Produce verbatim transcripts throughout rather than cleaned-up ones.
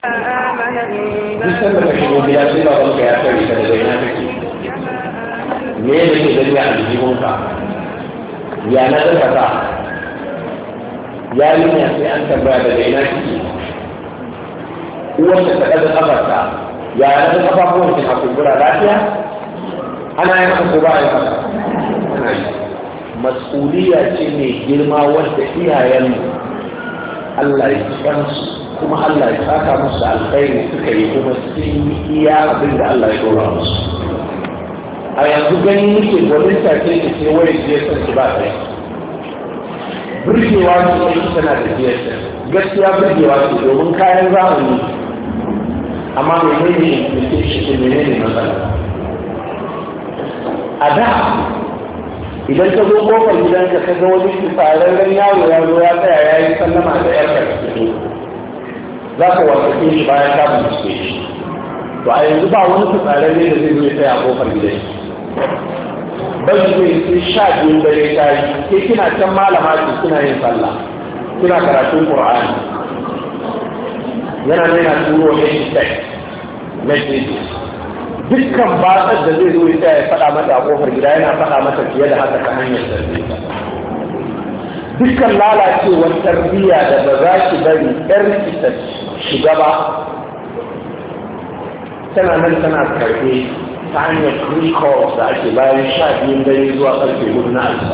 duk sanda ka shigo gida sai ba wanda ya kare ka daga ina kake me ne ke gani a aljihunka ya na zaka ka yarinya sai an tambaya daga ina kake uwarta ta ɗaga ƙafarta ya na da ƙafafuwan ki a kumbura lafiya ana yin haka ko ba a yi haka ana yi mas'uliya ce mai girma wanda iyayen Allah ya kansu kuma Allah ya saka musu alkhairi suka yi kuma sun yi iya abin da Allah ya dora musu a yanzu gani nake gwaninta ce da ke wayar jiyar ki ba ta yi burgewa ce ne tana da jiyar gaskiya burgewa ce domin kayan zamani amma mai ne implication ne ne ne matsala a da idan ka zo kofar gidanka ka ga wani tsararren yaro ya zo ya tsaya ya yi sallama da yarka da fito za ka wasake shi bayan ka bincike shi to a yanzu ba wani tsararre da zai zo ya tsaya a kofar gidan bai zai sai sha biyun dare ta yi ke kina can malama ce kina yin sallah kina karatun qur'ani yana nuna turo ne shi text messages dukkan batsar da zai zo ya ya faɗa mata a ƙofar gida yana faɗa mata fiye da haka ta hanyar tarbiyya dukkan lalacewar tarbiyya da ba za ki bari ƴar ki ta shiga ba tana nan tana karɓe ta hanyar free calls da ake bayan sha biyun dare zuwa ƙarfe hudu na alfa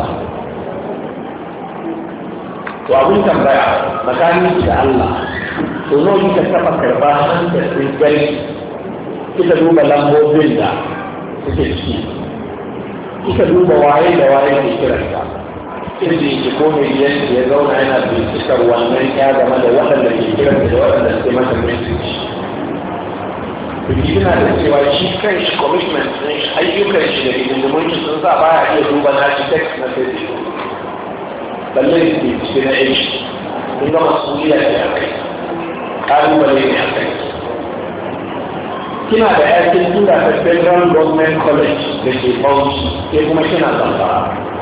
to abin tambaya tsakanin da Allah to nawa kika taɓa karɓa hankali ɗin gari kika duba lambobin da suke ciki kika duba waye da waye ke kiranta inda yake ko mai yadda ya zauna yana bincikar wannan ya game da waɗanda ke kiranta da waɗanda ke mata message kina da cewa shi kan shi commitment ɗin ayyukan shi da hidindimun shi sun sa baya iya duba na shi text message balle da ke cikin na aiki kun ga masuliya ne a kai ƙalubale ne a kai kina da yakin tura ta federal government college da ke bauchi ke kuma kina zamfara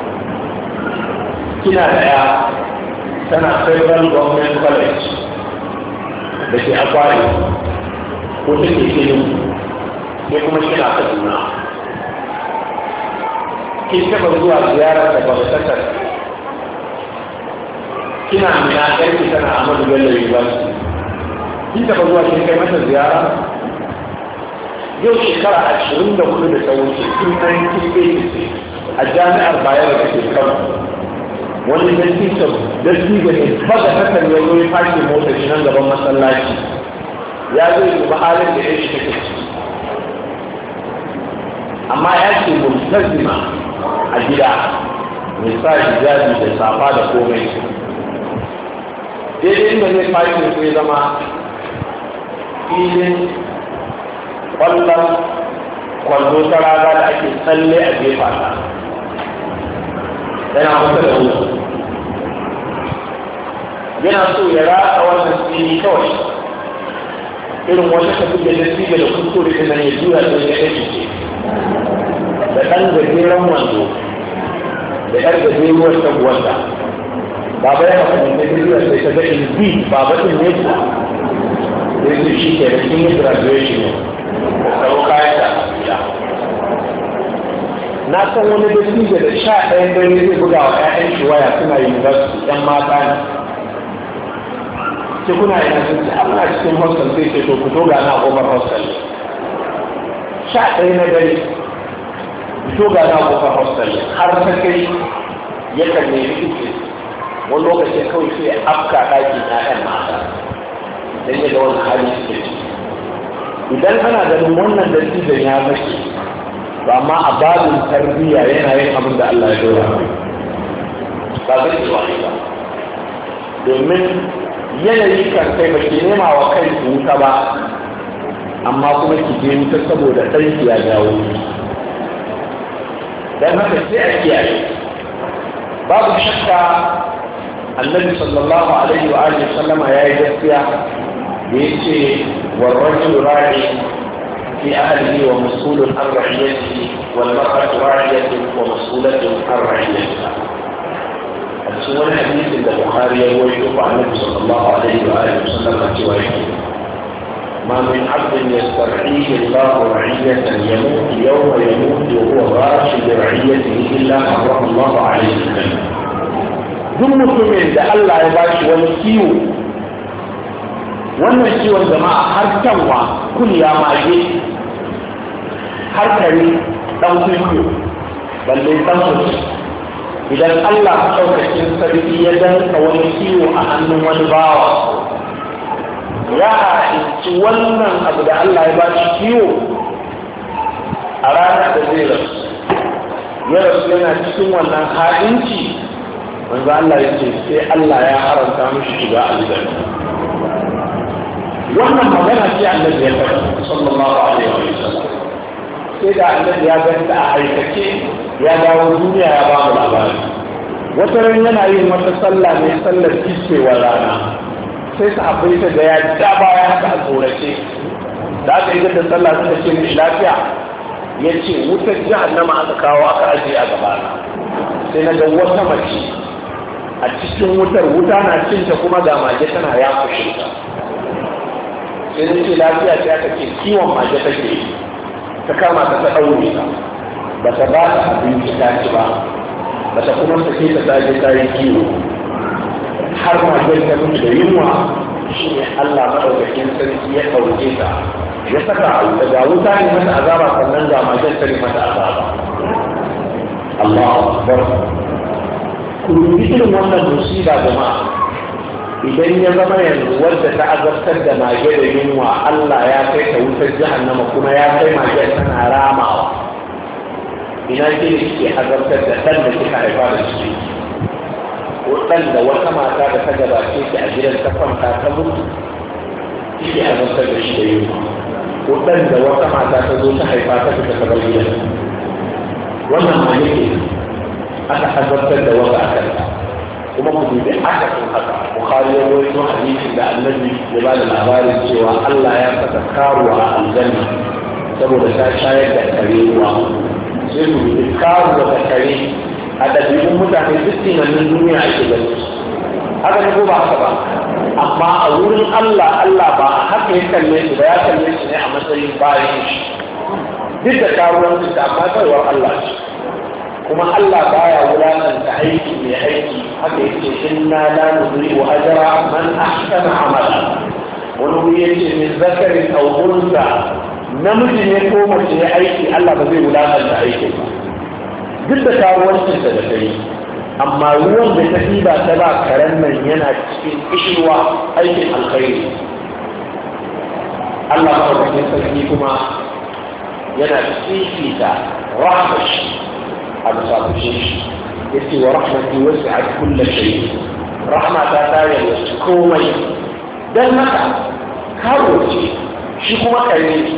kina da ya tana federal government college da ke akwari ko ta ke kinu ke kuma kina kaduna kin taba zuwa ziyarar da bautakar kina mina ɗarki tana amadu bello university kin taba zuwa kin kai mata ziyara yau shekara ashirin da hudu da ta wuce tun nineteen eighty a jami'ar bayar da ke kano wani dattijo dattijo ne baga kasar ya zo ya fashe mota shi nan gaban masallaci ya zo ya ba halin da ya shi take ciki amma ya ce multazima a gida mai sa hijabi da safa da komai daidai inda zai fashe sai zama filin kwallon kwallo ta raga da ake tsalle a gefa ta yana kusa da wuce yana so ya ratsa wannan fili kawai irin wata tafi da nasiga da kuskure da nan ya juya da ya ɗaya ce da ɗan gajeren wando da ƴar gajeruwar tabuwanta baba ya haka da ta juya sai ta ga inbi babatin ne ku da ya shi ke da kin yi graduation ne karo kayan da ya na san wani dattijo da sha ɗayan dare zai buga wa ƴaƴan shi waya suna university ƴan mata ne sai kuna ina sun ce ana cikin hostel sai ce to ku to ga na kofar hostel sha ɗaya na dare ku to ga na kofar hostel har ta kai yakan nemi ike wani lokacin kawai sai afka ɗakin ƴaƴan mata dan yadda wani hali suke ciki idan ana ganin wannan dattijon ya mace ba ma a babin tarbiyya yana yin abin da Allah ya dora ba zai yi wani ba domin yanayi kan kai ba ke nema wa kai ku wuta ba amma kuma ki je wuta saboda ɗanki ya jawo dan haka sai a kiyaye babu shakka annabi sallallahu alaihi wa alihi sallama yayi gaskiya يأتي والرجل راعي في أهله ومسؤول عن رعيته والمرأة راعية ومسؤولة عن رعيتها. السؤال الحديث عند البخاري يروي عن النبي صلى الله عليه وآله وسلم روايته ما من عبد يسترعيه الله رعية يموت يوم يموت وهو غاش برعيته إلا حرم الله عليه الجنة. duk mutumin da Allah ya bashi wani kiwo, wannan kiwon jama'a har canwa kuliya mage har kare dan kuyo balle dan mutum, idan Allah ɗaukakin sarki ya danka wani kiwo a hannun wani bawa ya haɗinci wannan abu da Allah ya ba shi kiwo a ranar da zai rasu, ya rasu yana cikin wannan haɗinci, manzo Allah ya ce sai Allah ya haramta mishi shiga aljanna. Wannan magana ce annabi ya faɗa sallallahu alaihi wa sallam, sai da annabi ya ganta a aikace ya dawo duniya ya ba mu labari. Wata ran yana yin wata sallah ne, sallar kiskewar rana, sai sahabbai ta ga ya ja baya haka a tsorace, da aka yi da sallah suka ce mishi lafiya, ya ce wutar jahannama aka kawo aka ajiye a gabana, sai na ga wata mace a cikin wutar, wuta na cinta kuma ga mage tana ya kushe ta, sai na ce lafiya sai aka ce kiwon mage take, ta kama ta ta ɗaure ta, ba ta ba ta abinci ta ci ba, ba ta kuma sake ta ta je ta yi kiwo har magen ta mutu da yunwa. Shi ne Allah maɗaukakin sarki ya ɗauke ta ya saka daga wuta ne mata azaba, sannan ga magen ta ne mata azaba. Allahu Akbar. Ku dubi irin wannan musiba jama'a, idan ya zama yanzu wadda ta azabtar da mage da yunwa Allah ya kai ta wutar jahannama kuma ya kai magen tana ramawa, ina ke da ke azabtar da ɗan da kika haifa da shi, ɗan da wata mata da ta gabace ki a gidan ta kwanta ta mutu kike azabtar da shi da yunwa, ko ɗan da wata mata ta zo ta haifa ta fita ta bar gidan. Wannan ma yake aka azabtar da wata a kanta. Kuma ku dubi aka sun haka, Bukhari ya rawaito hadisin da Annabi ya ba da labarin cewa Allah ya saka karuwa a aljanna saboda ta shayar da kare ruwa. Sai ku dubi karuwa da kare a ɗabi'un mutane duk tunanin duniya ake gani, haka ne ko ba haka ba, amma a wurin Allah Allah ba haka ya kalle shi ba, ya kalle shi ne a matsayin bayan shi, duk da karuwanci da amma kaiwar Allah ce. Kuma Allah baya wulakanta aiki mai aiki, haka yake inna la nudhi'u ajra man ahsana amala. Wani wuri yace min zakarin aw unsa, namiji ne ko mace ya aiki Allah ba zai wulakanta aikin ba, duk da karuwancinsa da ta yi, amma ruwan da ta ɗiba ta ba karen nan yana cikin ishirwa aikin alkhairi. Allah maɗaukakin sarki kuma yana fifita rahmashi a bisa fushe shi, ya ce wa rahmati wasu a kulla shayi, rahma ta tayar wasu komai. Don haka kawo ce shi kuma kare,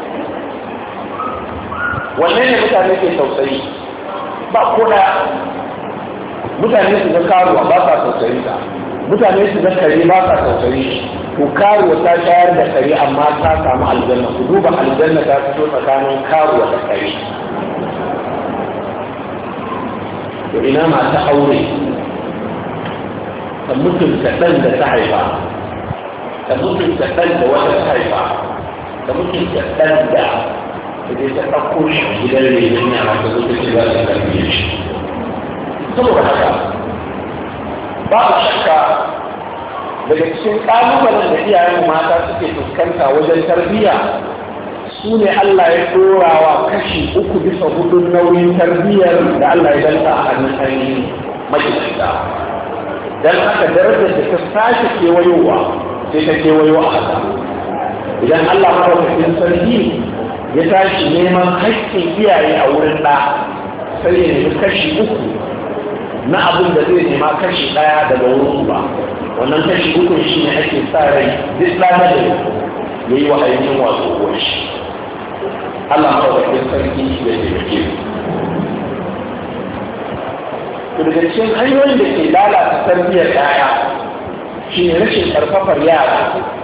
wannan ne mutane ke tausayi ba ko da mutane su ga karuwa ba sa tausayi ta, mutane su ga kare ba sa tausayi. Ko karuwa ta shayar da kare amma ta samu aljanna, ku duba aljanna ta fito tsakanin karuwa da kare. To ina mata aure ta mutunta ɗan da ta haifa, ta mutunta ɗan da wata ta haifa, ta mutunta ɗan da ta je ta ɗauko shi a gidan renon yara ta zo ta ce za ta karbiye shi. Saboda haka babu shakka daga cikin ƙalubalen da iyayen mata suke fuskanta wajen tarbiyya su ne Allah ya ɗora wa kashi uku bisa hudun nauyin tarbiyyar da Allah ya danta a hannun ainihin majalisar. Don haka darajar da ta sake kewayowa sai ta kewayo a haka. Idan Allah maɗaukakin sarki ya tashi neman haƙƙin iyaye a wurin ɗa, sai ya nemi kashi uku na abin da zai nema kashi ɗaya daga wurin ba. Wannan kashi uku shi ne ake sa rai duk ɗana da ya yi wa ainihin wato uwar shi. Allah maɗaukakin sarki ya taimake mu. Daga cikin hanyoyin da ke lalata tarbiyyar ɗaya shi ne rashin ƙarfafar yara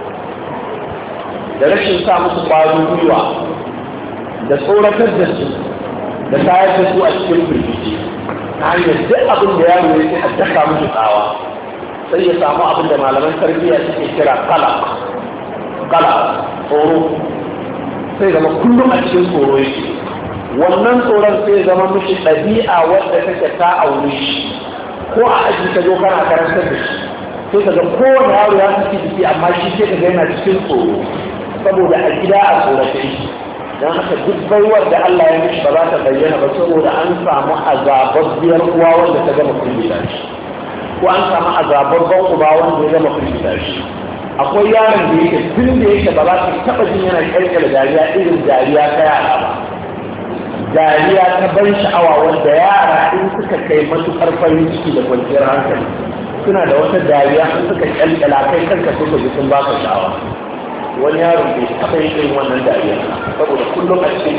da rashin sa musu ƙwarin gwiwa da tsoratar da su da tayar da su a cikin firgici ta hanyar duk abin da yaro ya ce a daka musu tsawa, sai ya samu abin da malaman tarbiyya suke kira kala kala tsoro sai zama kullum a cikin tsoro yake. Wannan tsoron sai zama mishi ɗabi'a wadda take ta aure shi, ko a aji ka zo kana karantar da shi sai ka ga kowane yaro ya fi jiki amma shi sai ka ga yana cikin tsoro saboda a gida a tsorace shi. don haka duk baiwar da Allah ya mishi ba za ta bayyana ba saboda an samu azababbiyar uwa wanda ta gama firgita shi, ko an samu azababban uba wanda ya gama firgita shi. akwai yaron da yake tun da yake ba za ka taɓa jin yana ƙarƙar dariya irin dariya ta yara ba, dariya ta ban sha'awa wanda yara in suka kai matuƙar farin ciki da kwanciyar hankali suna da wata dariya in suka ƙyalƙyala kai kanka suka ji sun baka sha'awa. wani yaron bai taɓa yin irin wannan dariya saboda kullum a cikin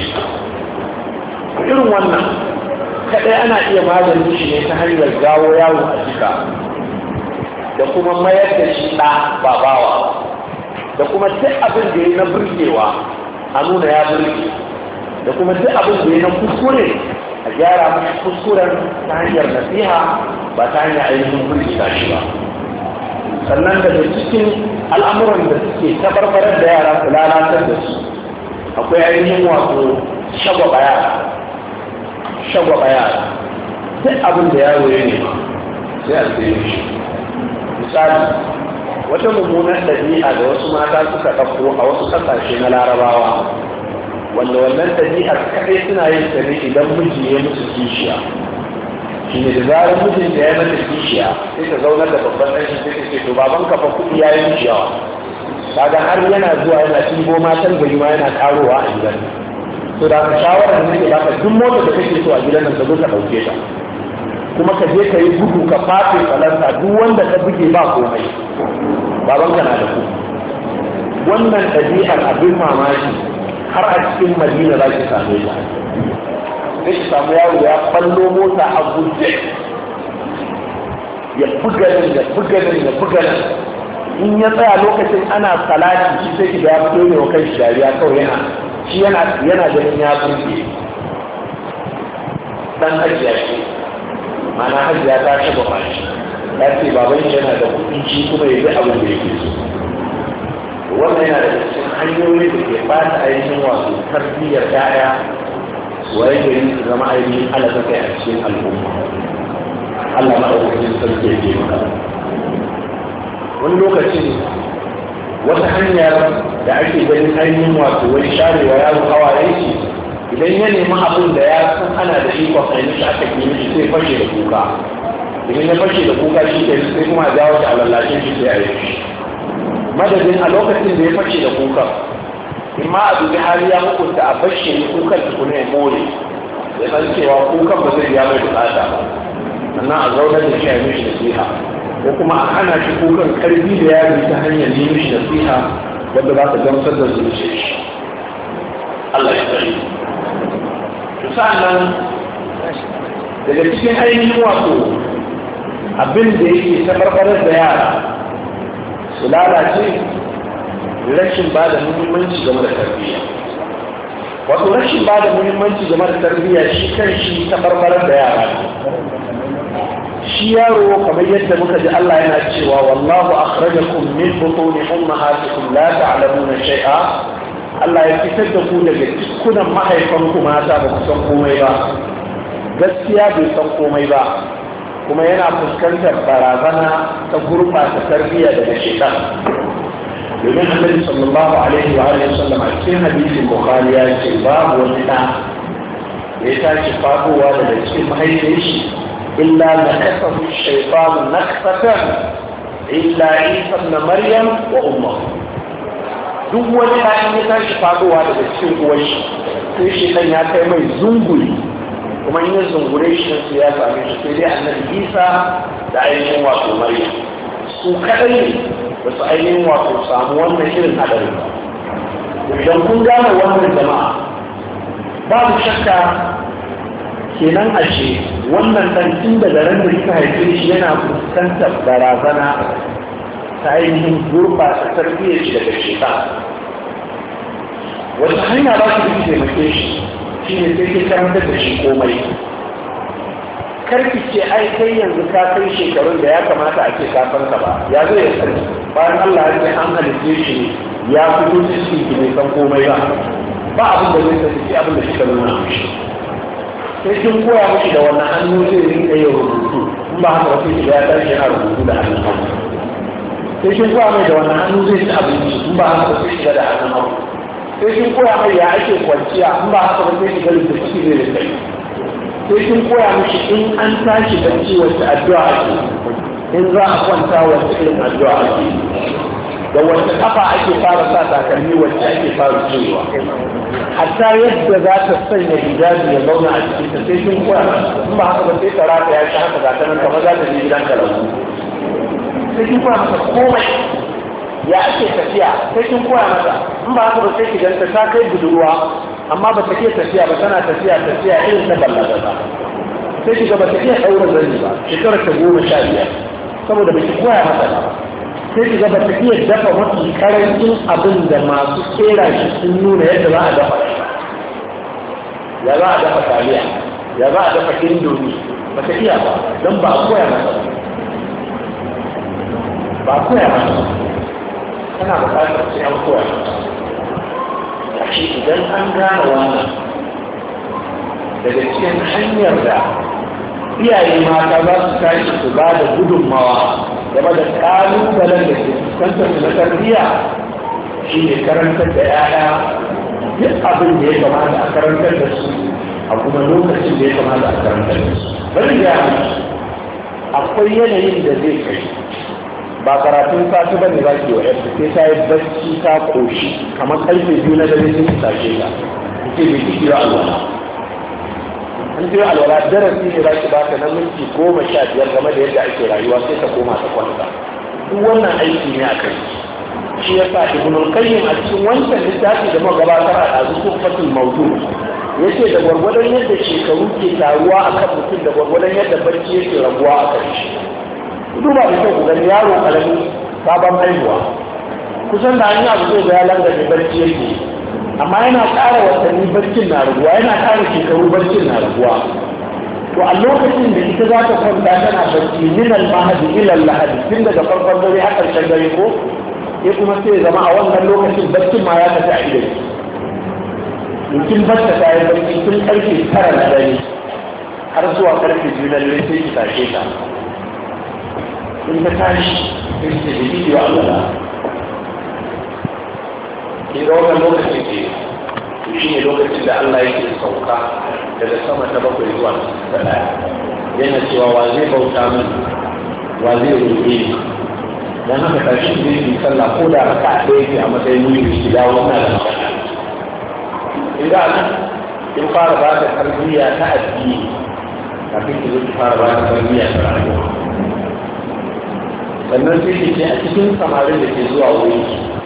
irin wannan kaɗai ana iya magani shi ne ta hanyar gawo yaro a jika da kuma mayar da shi ɗa babawa, da kuma duk abin da ya na burgewa a nuna ya burge, da kuma duk abin da ya na kuskure a gyara mashi kuskuren ta hanyar nasiha ba ta hanyar ainihin burge shi ba. sannan daga cikin al'amuran da suke tabarbarar da yara su lalatar da su akwai ainihin wato shagwaba yara shagwaba yara duk abin da yaro ya nema sai a tsaye shi. misali wata mummunan ɗabi'a da wasu mata suka ɗauko a wasu ƙasashe na larabawa wanda wannan ɗabi'ar kaɗai suna yin ta ne idan miji ya musu kishiya. shi ne da zarar mijin da ya mata kishiya sai ta zaunar da babban ɗan shi sai ta ce to baban kafa kuɗi ya yi mishi yawa, kaga har yana zuwa yana cibo matan gari ma yana karowa a gidan. to da ka shawarar da nake baka duk motar da kake so a gidan nan ka zo ka ɗauke ta, kuma ka je ka yi gudu ka fafe falansa duk wanda ka buge ba komai, baban ka na da ku. wannan ɗabi'ar abin mamaki har a cikin Madina za ki same ta. sai ki samu yaro ya fallo mota a guje ya buga nan ya buga nan ya buga nan, in ya tsaya lokacin ana salati shi sai ki ga ya fito ne wa kai shi dariya kawai yana shi yana yana ganin ya burge. dan hajiya ce mana hajiya ta taba mashi ya ce baban shi yana da kuɗi shi kuma ya bi abin da yake so. wannan yana da cikin hanyoyi da ke bata ainihin wato tarbiyyar ƴaƴa waye gari su zama ainihin alaƙa kai a cikin al'umma. Allah maɗaukakin sarki ya ke maka. wani lokacin wata hanyar da ake ganin ainihin wato wani sharewa yaro hawaye shi idan ya nemi abin da ya san ana da ikon ainihin aka gini shi sai fashe da kuka. idan ya fashe da kuka shi ke sai kuma a jawo shi a lallashin shi sai a yi shi. madadin a lokacin da ya fashe da kuka in ma a dubi hali ya hukunta a bashe ne kukan tukuna ya more ya san cewa kukan ba zai biya mai bukata ba, sannan a zaunar da shi a mishi nasiha, ko kuma a hana shi kukan karfi da yari ta hanyar yi mishi nasiha wanda za ta gamsar da zuciya shi. Allah ya tsari. to sa'annan daga cikin ainihin wato abin da yake tabarbarar da yara su lalace rashin ba da muhimmanci game da tarbiyya. wato rashin ba da muhimmanci game da tarbiyya shi kan shi ta barbarar da yara. shi yaro kamar yadda muka ji Allah yana cewa wallahu akhrajakum min butuni ummahatikum la ta'lamuna shay'a. Allah ya fitar da ku daga cikunan mahaifanku mata ba ku san komai ba. gaskiya bai san komai ba, kuma yana fuskantar barazana ta gurɓata tarbiyya daga shaitan. domin annabi sallallahu alaihi wa alihi wasallam a cikin hadisin bukhari ya ce babu wani da ya tashi fadowa daga cikin mahaifiyar shi illa nakasahu shaytanu nakasatan illa isa ibn maryam wa ummuhu. duk wani da ya tashi fadowa daga cikin uwar shi sai shaitan ya kai mai zunguri, kuma in ya zungure shi ya same shi sai dai annabi isa da ainihin wato maryam su kadai ne ba su ainihin wato samu wannan irin hadarin ba. idan kun gane wannan jama'a babu shakka kenan a ce wannan ɗan tun daga ran da kika haife shi yana fuskantar barazana ta ainihin gurɓata tarbiyyar shi daga shekara. wata hanya ba su bi taimake shi shi ne sai ke karantar da shi komai. karki ce ai kai yanzu ka kai shekarun da ya kamata a ce ka san ka ba, ya zai ya sani bayan Allah ya ce an halitta shi ya fito cikin ki bai san komai ba ba abin da zai tafi abin da kika nuna mishi sai kin koya mishi da wannan hannu zai rinka yin rubutu in ba haka ba sai kiga ya tashi yana rubutu da hannun hagu sai kin koya mai da wannan hannu zai ci abinci in ba haka ba sai kiga da hannun hagu sai kin koya mai ya ake kwanciya in ba haka ba sai kiga da ciki zai rinka yi sai kin koya mishi in an tashi bacci wacce addu'a ake in za a kwanta wacce irin addu'a ake da wacce kafa ake fara sa takalmi wacce ake fara cewa hatta yadda za ta sanya hijabi ya zauna a cikin ta sai kin koya in ba haka ba sai ta rata ya shi haka gata nan kamar za ta je gidan kalamu sai kin koya masa komai ya ake tafiya sai kin koya masa in ba haka ba sai ki ganta ta kai budurwa amma ba ta iya tafiya ba tana tafiya tafiya irin ta ballaga ba sai ki ga ba ta iya daura zani ba shekarar ta goma sha biyar saboda ba ki koya masa ba sai ki ga ba ta iya dafa mafi karancin abin da masu kera shi sun nuna yadda za a dafa ya za a dafa taliya ya za a dafa indomi ba ta iya ba don ba a koya masa ba a koya masa tana bukatar sai an koya masa shi idan an gane wannan daga cikin hanyar da iyaye mata za su tashi su ba da gudunmawa game da ƙalubalen da ke fuskantar su na tarbiyya shi ne karantar da 'ya'ya duk abin da ya kamata a karantar da su a kuma lokacin da ya kamata a karantar da su bari ya akwai yanayin da zai kai ba karatun sati ba ne za ki wa yarda sai ta yi bacci ta koshi kamar karfe biyu na dare sun tashe ta ce bai kiki wa alwala an ce alwala darasi ne za ki baka na minti goma sha biyar game da yadda ake rayuwa sai ta koma ta kwanta duk wannan aiki ne a kai shi ya sa ibnul qayyim a cikin wancan littafi da muka gabatar a ɗazu fatul mawdu yace da gwargwadon yadda shekaru ke taruwa akan mutum da gwargwadon yadda barci yake rabuwa a kan shi duba da kyau gani yaro karami sabon haihuwa kusan da an yi abu zai ga ya langaje barci yake amma yana ƙara watanni barcin na raguwa yana ƙara shekaru barcin na raguwa to a lokacin da ita za ta kwanta tana barci min al-mahdi ila al-lahadi tun daga farkon dare har ƙarshen dare ko ya kuma sai zama a wannan lokacin barcin ma ya tafi a idan mutum barta ta yi barci tun ƙarfe tara na dare har zuwa ƙarfe biyu na dare sai ki tashe ta in ta tashi in ta jiki wa Allah ke ga wannan lokacin ke shi ne lokacin da Allah yake sauka daga sama ta bakwai zuwa ta daya yana cewa wa zai bauta min wa zai roƙe ni dan haka tashi zai yi sallah ko da raka ɗaya ce a matsayin wuri shi dawo wannan da magana idan in fara ba ta tarbiyya ta addini kafin ki zo ki fara ba ta tarbiyya ta rayuwa sannan sai ke ce a cikin samarin da ke zuwa wuri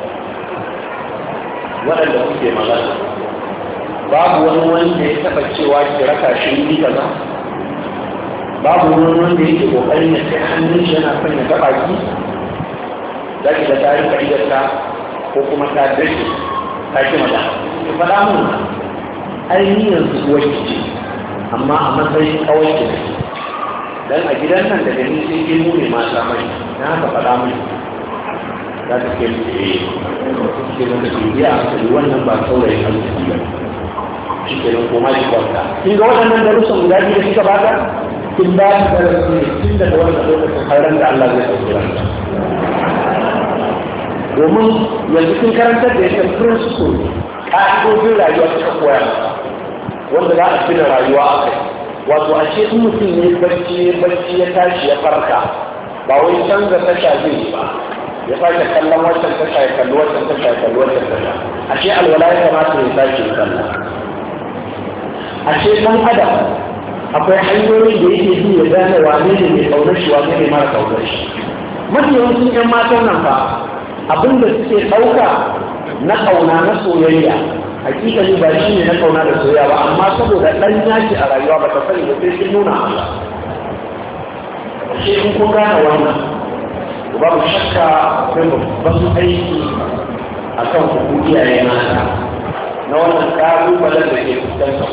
waɗanda kuke magana babu wani wanda ya taɓa cewa ki raka shi wuri kaza babu wani wanda yake ƙoƙarin ya kai hannun shi yana son ya taɓa ki za ki da tarin fa'idarta ko kuma ta dace ta ki magana ki faɗa mun ainihin su kuwa ki ce amma a matsayin kawai ki dan a gidan nan daga ni sai ke mu ne mata mai na haka faɗa mai za ta ke mu eh ke nan da ke biya a kai wannan ba saurayin arziki ba shi ke nan koma shi kwanta kin ga waɗannan darussan guda biyu da suka baka kin ba su darasi ne tun daga wannan lokacin har ran da Allah zai ɗauki ranta domin yanzu kin karantar da yake principle ƙa'idojin rayuwa suka koya masa wanda za a gina rayuwa a kai wato a ce in mutum ne barci barci ya tashi ya farka ba wai canza tasha zai yi ba ya sake kallon wancan tasha ya kalli wancan tasha ya kalli wancan tasha a ce alwala ya kamata ya sake kalla a ce ɗan adam akwai hanyoyin da yake bi ya gane wane ne mai kaunar shi wane ne mara kaunar shi mafi yawancin ƴan matan nan fa abin da suke ɗauka na ƙauna na soyayya hakikali ba shi ne na kauna da soyayya ba amma saboda dan yaki a rayuwa ba ta sani ba sai sun nuna Allah sai in kun gane wannan babu shakka akwai babban aiki a kan ku iyaye mata na wannan ƙalubalen da ke fuskanta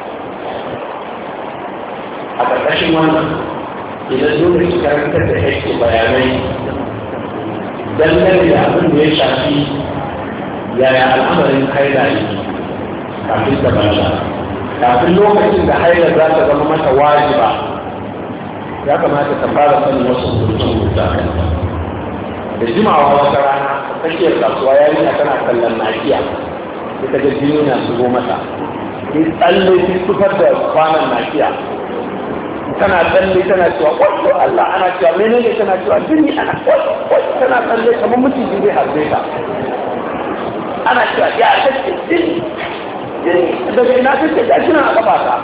a ƙarƙashin wannan idan dole ki karantar da yake bayanai dangane da abin da ya shafi yaya al'amarin haila ne kafin ta balaga, kafin lokacin da haila za ta zama mata wajiba ya kamata ta fara sanin wasu hukunce-hukunce a kanta. Da jimawa wata rana tsakiyar kasuwa yarinya tana kallon nakiya ita ga jini na shigo mata, ni tsalle ta tufar da kwanan nakiya tana tsalle tana cewa wato Allah, ana cewa menene tana cewa jini, ana wato tana tsalle kamar mutum zai harbe ta, ana cewa ya take jini jini daga ina take ga shi na a gaba ta.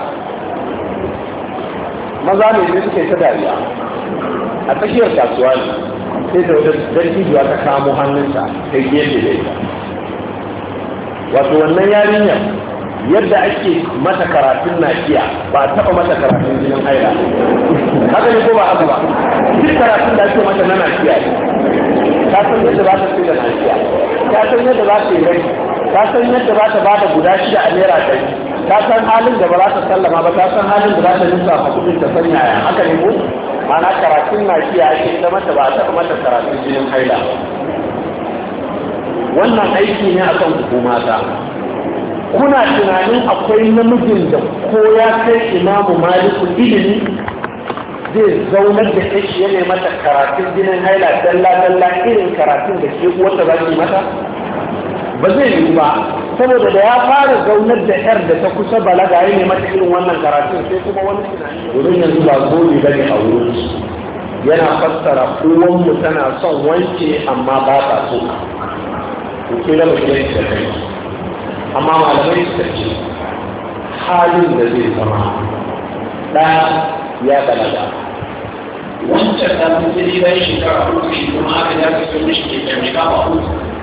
Maza ne sai suke ta dariya a tsakiyar kasuwa ne, sai da wata dattijuwa ta kamo hannunta ta gefe da ita. Wato wannan yarinyar yadda ake mata karatun nakiya ba a taɓa mata karatun jinin haila, haka ne ko ba haka ba? Duk karatun da ake mata na nakiya ne, ta san yadda ba ta da nakiya, ta san yadda ba ta yi rai, ta san yadda ba ta bada guda shida a naira ɗari, ta san halin da ba za ta sallama ba, ta san halin da za ta nufa a kudin ta sanya ya haka ne ko? Mana karatun nakiya ake ta mata ba a taɓa mata karatun jinin haila. Wannan aiki ne akan hukumata. Kuna tunanin akwai namijin da ko ya kai imamu maliku ilimi zai zaunar da kashi ya mata karatun jinin haila dalla-dalla irin karatun da ke wata za ki mata? Ba zai yi ba, saboda da ya fara zaunar da yar da ta kusa balaga ya mata irin wannan karatun sai kuma wani tunani. Domin yanzu ba gobe bane a wurin yana fassara uwanmu tana son wanke amma ba ta so. Ke da mutum da kai. Amma malamai suka ce halin da zai zama ɗaya ya balaga, wancan ɗan mutum bayan shekara uku shi kuma aka ya kasu mishi ke jami'a ba uku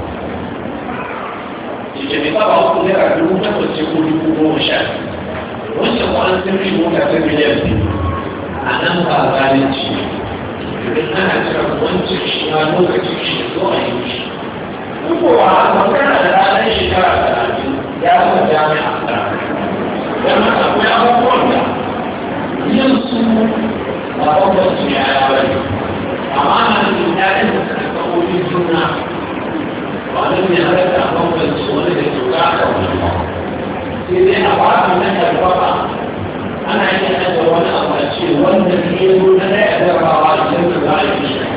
ke jami'a ba uku naira dubu takwas ce ko dubu goma sha wancan kwanan sun fi mota ta miliyan biyu a nan ba zalunci idan ana cire wancan shi ma lokacin shi da zuwa yi shi kowa magana da ranar shekara talatin ya zama jami'a ta yana akwai abubuwan da yin su ba wanda su ya ya bari amma na yin yayin da suka kawoyin juna ba nan ne halatta a bambanci wani da kyauta a kan wani ba sai dai a ba su na karfafa ana yin da wani abu a ce wanda ne ya zo na daya jarabawa da yanzu za a yi shi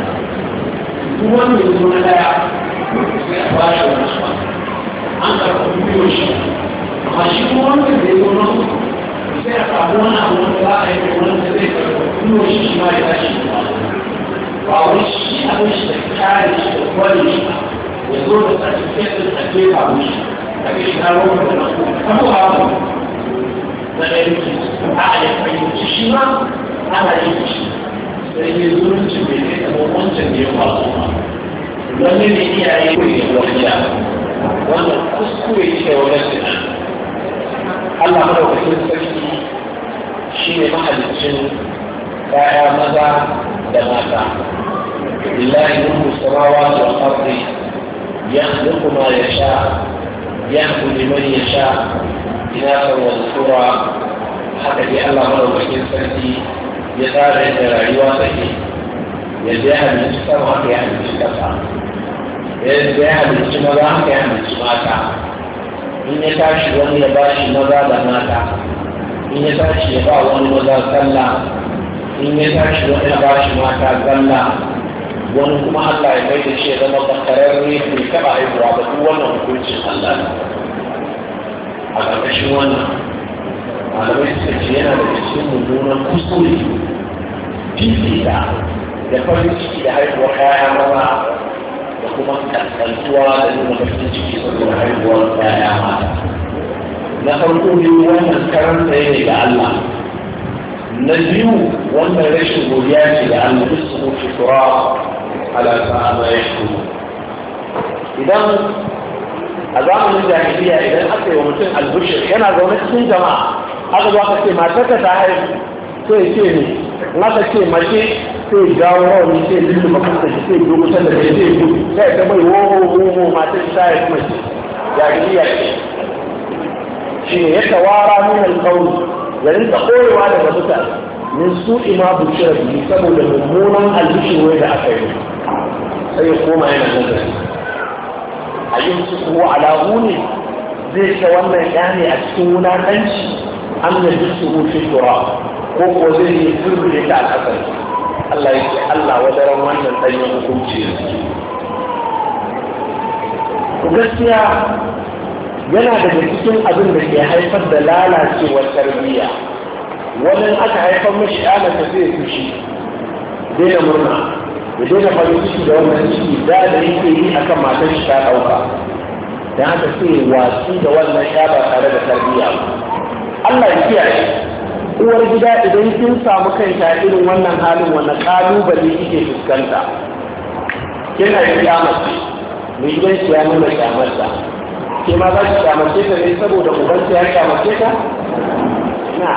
duk wanda ya zo na daya sai a bashi wani ba an karɓi biyo shi amma shi kuma wanda da ya zo na sai a samu wani abu wanda za a yi wanda zai karɓi biyo shi shi ma ya tashi ba ba wani shi abin shi da kare shi da kwari shi ya zo da certificate da ke ba mu shi a ke shi na roƙa da na kuma hawa na ɗaya a a ya fahimci shi ma ana yin shi sai ya zo da ci bai kai kamar wancan da ya faru ba wani ne iyaye ko ne wanda wannan kuskure ce wajen tunan Allah madaukakin sarki shi ne mahalicin ƴaƴa maza da mata lillahi mulku samawati wal ardi yakhluqu ma yasha yahbu liman yasha inathan wa dhukura haka dai Allah madaukakin sarki ya tsara yadda rayuwa take yadda ya halicci sama haka ya halicci ƙasa yadda ya halicci maza haka ya halicci mata in ya tashi wani ya bashi maza da mata in ya tashi ya ba wani maza sallah in ya tashi wani ya bashi mata zalla wani kuma Allah ya mai da shi ya zama bakararre bai taɓa haihuwa ba duk wannan hukuncin Allah ne a ƙarƙashin wannan malamai suka ce yana da cikin mummunan kuskure fifita da farin ciki da haihuwar ƴaƴa maza da kuma kaskantuwa da nuna bakin ciki saboda haihuwar ƴaƴa mata. Na farko ne wannan karan tsaye ne ga Allah. Na biyu wannan rashin godiya ce ga Allah duk su mutu tura ala sa'a ma ya shi. Idan a zamanin jahiliya idan aka yi wa mutum albushir yana zaune cikin jama'a aka zo aka ce matarka ta haihu sai ce ne in aka ce mace sai jawo rauni sai lullu mafuta shi sai dogutar da kai sai gudu sai ta mai woho woho matar ta haihu mace jahiliya ce shi ne ya tawara min alƙawli ya rinka koyewa daga mutane min su ima bushira biyu saboda mummunan albishirwai da aka yi sai ya koma yana nazari a yin su ko alamu ne zai ta wannan ya ne a cikin wulaƙanci an da duk su rufe tura ko ko zai yi turbule ta al'asar Allah ya ce Allah wadaran wannan ɗanyen hukunci ku gaskiya yana daga cikin abin da ke haifar da lalacewar tarbiyya wannan aka haifar mashi ana ta zai fushi daina murna da daina farin ciki da wannan ciki da da yake yi akan matar shi ta ɗauka dan haka sai watsi da wannan ya ba tare da tarbiyya Allah ya kiyaye uwar gida idan kin samu kanta irin wannan halin wannan kalubale kike fuskanta kina kiyamata mai gidan shi ya nuna kyamarsa ke ma za ki kyamace ta ne saboda ubansa ya kyamace ta na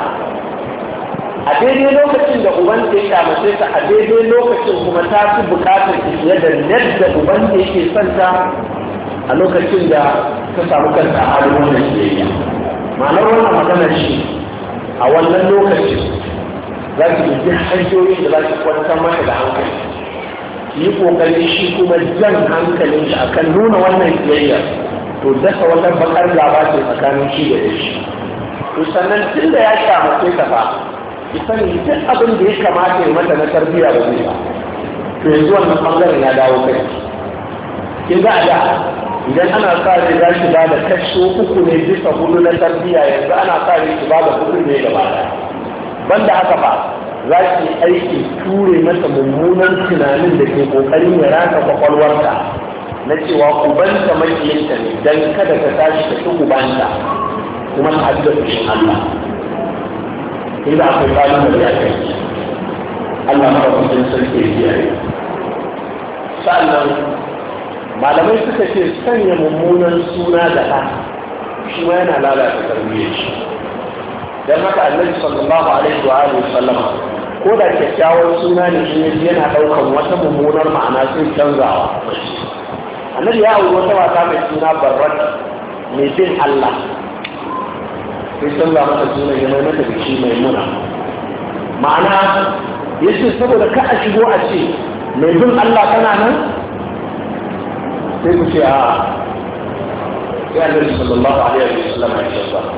a daidai lokacin da ubanta ya kyamace ta a daidai lokacin kuma ta fi bukatar fiye da yadda ubanta yake son ta a lokacin da ta samu kanta a halin wannan shiyayya ma'anar wannan magana shi a wannan lokacin za ki ɗauki hanyoyin da za ki kwantar mata da hankali yi ƙoƙari shi kuma jan hankalin shi akan nuna wannan shiyayya to dasa wata bakar gaba ce tsakanin shi da shi to sannan tun da ya kyamace ta fa ki sani duk abin da ya kamata ya mata na tarbiyya ba zai ba to yanzu wannan bangaren ya dawo kai kin ga da idan ana sa rai za ki ba da kaso uku ne bisa hudu na tarbiyya yanzu ana sa rai ki ba da hudu ne gaba ɗaya banda haka ba za ki aiki ture mata mummunan tunanin da ke kokarin ya raka kwakwalwarta na cewa ubanta makiyinta ne don kada ta tashi ta ci ubanta kuma ta haɗu da fushin Allah inda akwai ƙalin da ya kai Allah mara mutum sarki ya kiyaye sa'annan malamai suka ce sanya mummunan suna da ɗa shi ma yana lalata tarbiyyar shi don haka annabi sallallahu alaihi wa alihi sallama ko da kyakkyawar suna ne shi yana ɗaukan wata mummunar ma'ana sai canzawa annabi ya auri wata wata mai suna barrat mai bin Allah sai canza mata suna ya mai mata biki mai muna ma'ana ya ce saboda ka a shigo a ce mai bin Allah tana nan sai ku ce a sai annabi sallallahu alaihi wa sallam ya ce ba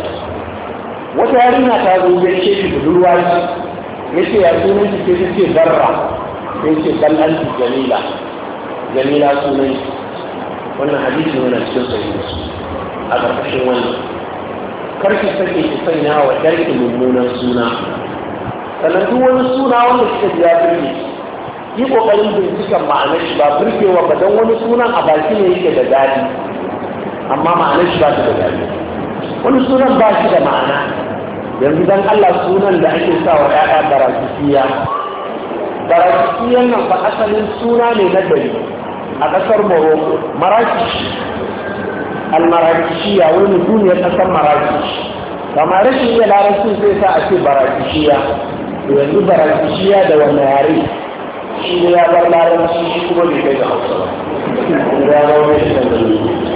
wata yarinya ta zo ya ce ki budurwa ya ce ya sunan ki sai ta ce barra sai ce ballan jamila jamila sunan ki wannan hadisi ne na cikin sahihi a ƙarƙashin wannan karki sake ki sanya wa ɗarki mummunan suna sannan duk wani suna wanda suka ji ya birge yi ƙoƙarin binciken ma'anar shi ba birgewa ba don wani sunan a baki ne yake da daɗi amma ma'anar shi ba ta da daɗi wani sunan ba shi da ma'ana yanzu don Allah sunan da ake sa wa ƴaƴa barakisiya barakisiyan nan ba asalin suna ne na gari a ƙasar Morocco Marrakesh al-Marrakeshiya wani duniyar ƙasar Marrakesh kama rashin iya larabcin zai sa a ce barakishiya to yanzu barakishiya da wannan yare shi ne ya bar larabci shi kuma bai kai da hausa ba ya zama shi da zai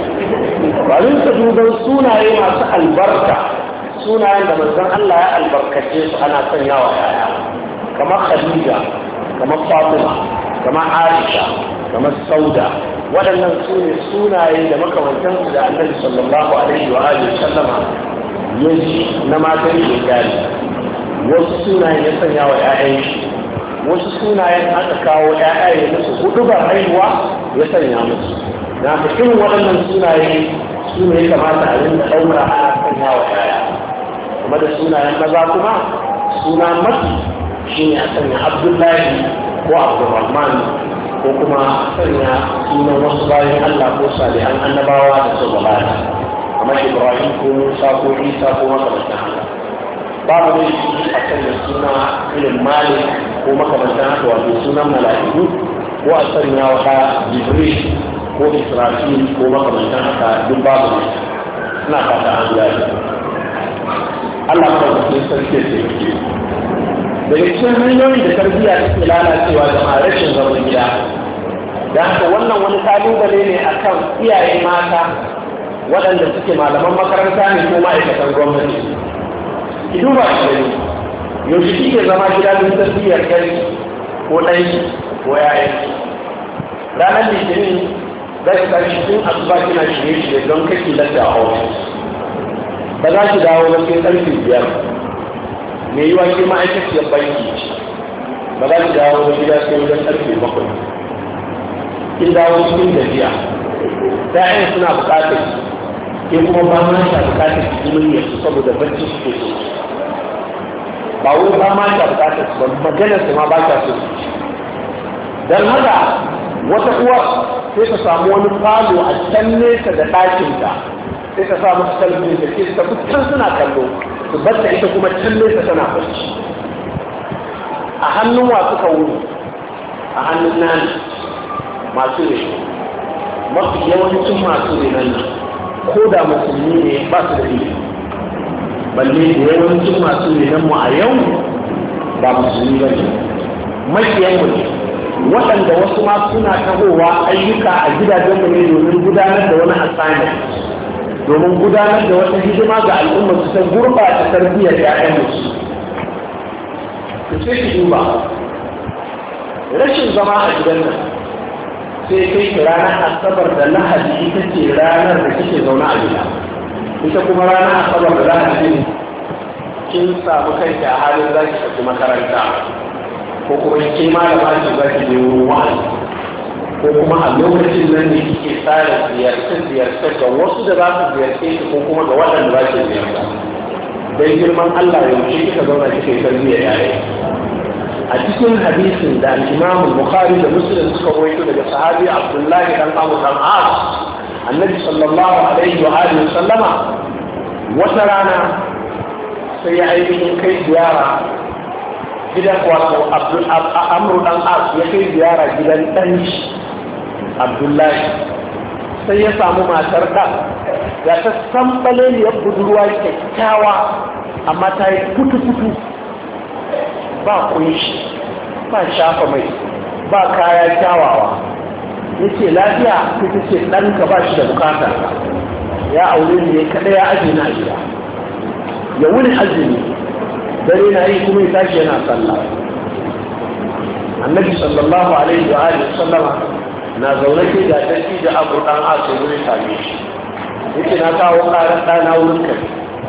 barin ka duban sunaye masu albarka sunayen da manzon Allah ya albarkace su ana sanyawa yaya kamar Khadija kamar Fatima kamar Aisha kamar Sauda waɗannan su ne sunaye da makamantansu da Annabi sallallahu alaihi wa alihi sallama ya ji na matan da gari wasu sunayen ya sanya wa ƴaƴan shi wasu sunayen aka kawo ƴaƴa ya musu hudu ba haihuwa ya sanya musu na fi irin waɗannan sunaye su ne ya kamata a rinda ɗaura ana sanya wa ƴaƴa kuma da sunayen maza kuma suna mafi shi ne a sanya Abdullahi ko Abdulrahman ko kuma sanya sunan wasu bayan Allah ko salihan annabawa da su gabata kamar Ibrahim ko Musa ko Isa ko makamantan haka babu ne a sanya suna irin Malik ko makamantan haka wato sunan mala'iku ko a sanya wata Jibril ko Israfil ko makamantan haka duk babu ne suna fata an gani Allah kawai sarki ce ke daga cikin hanyoyin da tarbiyya take lalacewa da rashin zaman gida da haka wannan wani kalubale ne akan iyaye mata waɗanda suke malaman makaranta ne ko ma'aikatan gwamnati ki duba shi ne yaushe kike zama gida don tarbiyyar kai ko ɗanki ko yayan ranar litinin za ki tashi tun asuba kina shirye-shirye don kake lafiya a ofis ba za ki dawo ba sai karfe biyar me yiwa ke ma'aikaciyar banki ba za ki dawo ba gida sai wajen karfe bakwai kin dawo cikin gajiya ta'yan suna bukatar ke kuma ba ma ta bukatar jimin yasu saboda bacci suke so ba wai ba ma ta bukatar su ba maganar su ma ba ta so don haka wata uwa sai ta samu wani falo a can nesa da ɗakinta sai ta samu talbijin da ke ta can suna kallo su batta ita kuma can nesa tana bacci a hannun wa suka wuri a hannun nani masu ne mafi yawancin masu ne nan ko da musulmi ne ba su da ilimi balle da yawancin masu ne nan mu a yau ba musulmi ba ne makiyanmu ne waɗanda wasu ma suna tahowa ayyuka a gidajenmu ne domin gudanar da wani assignment domin gudanar da wata hidima ga al'ummar su ta gurɓata tarbiyyar ƴaƴanmu ku sai ki duba rashin zama a gidan nan sai kai ki ranar asabar da lahadi ita ce ranar da kike zaune a gida ita kuma ranar asabar da lahadi ne kin samu kanki a halin za ki tafi makaranta ko kuma ke malama ce za ki je wurin wa'azi ko kuma a lokacin nan ne kike tsara ziyarce-ziyarce ga wasu da za su ziyarce ki ko kuma ga waɗanda za ki ziyarta don girman Allah yaushe kika zauna kika yi tarbiyyar yare a cikin hadisin da al-Imam Bukhari da Muslim suka rawaito daga sahabi Abdullahi dan Abu dan As annabi sallallahu alaihi wa alihi sallama wata rana sai ya ainihin kai ziyara gidan wato Amru dan As ya kai ziyara gidan dan Abdullahi sai ya samu matar ɗan ya ta sambaleliyar budurwa kyakkyawa amma ta yi kutu-kutu ba kunshi ba shafa mai ba kaya kyawawa ya ce lafiya ta ce ɗanka ba shi da bukatar ya aure ne kaɗai ya ajiye na gida ya wuni azumi dare na yi kuma ya tashi yana sallah annabi sallallahu alaihi wa alihi sallama na zaune ke da tafi da abu dan aso wurin same shi yake na kawo karar ɗana wurin kai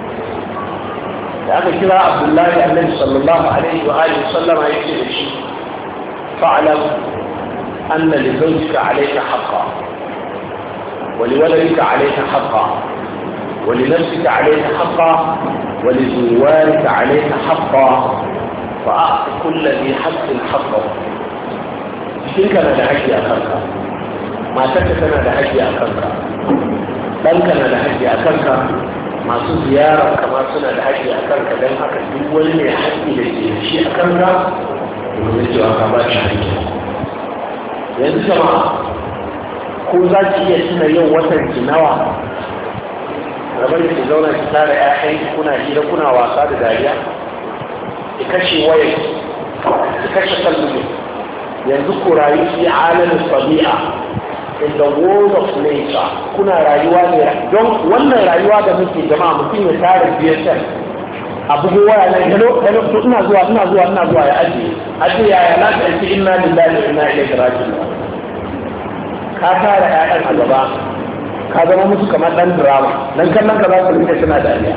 da aka kira abdullahi annabi sallallahu alaihi wa alihi sallama yake da shi fa'alam anna li zawjika alayka haqqan wa li waladika alayka haqqan wa li nafsika alayka haqqan wa li jiwarika alayka haqqan fa'ati kulli dhi haqqin haqqahu jikinka na da haƙƙi a kanka matarka tana da haƙƙi a kanka ɗanka na da haƙƙi a kanka masu ziyara kama suna da haƙƙi a kanka don haka duk wani mai haƙƙi da ke shi a kanka domin cewa ka ba shi haƙƙi yanzu jama'a ko za ki iya tuna yau watan ki nawa rabar da ki zauna ki tara ƴaƴan kuna hira kuna wasa da dariya ki kashe wayar ki kashe talbijin yanzu ku rayu fi alamin tabi'a in the world of nature kuna rayuwa ne don wannan rayuwa da muke jama'a mutum ya tare biyar a bugu waya nan hello hello to ina zuwa ina zuwa ina zuwa ya aje aje ya ya na ce inna lillahi wa inna ilaihi raji'un ka tare ƴaƴan a gaba ka zama musu kamar dan drama dan kallon ka za su rike suna dariya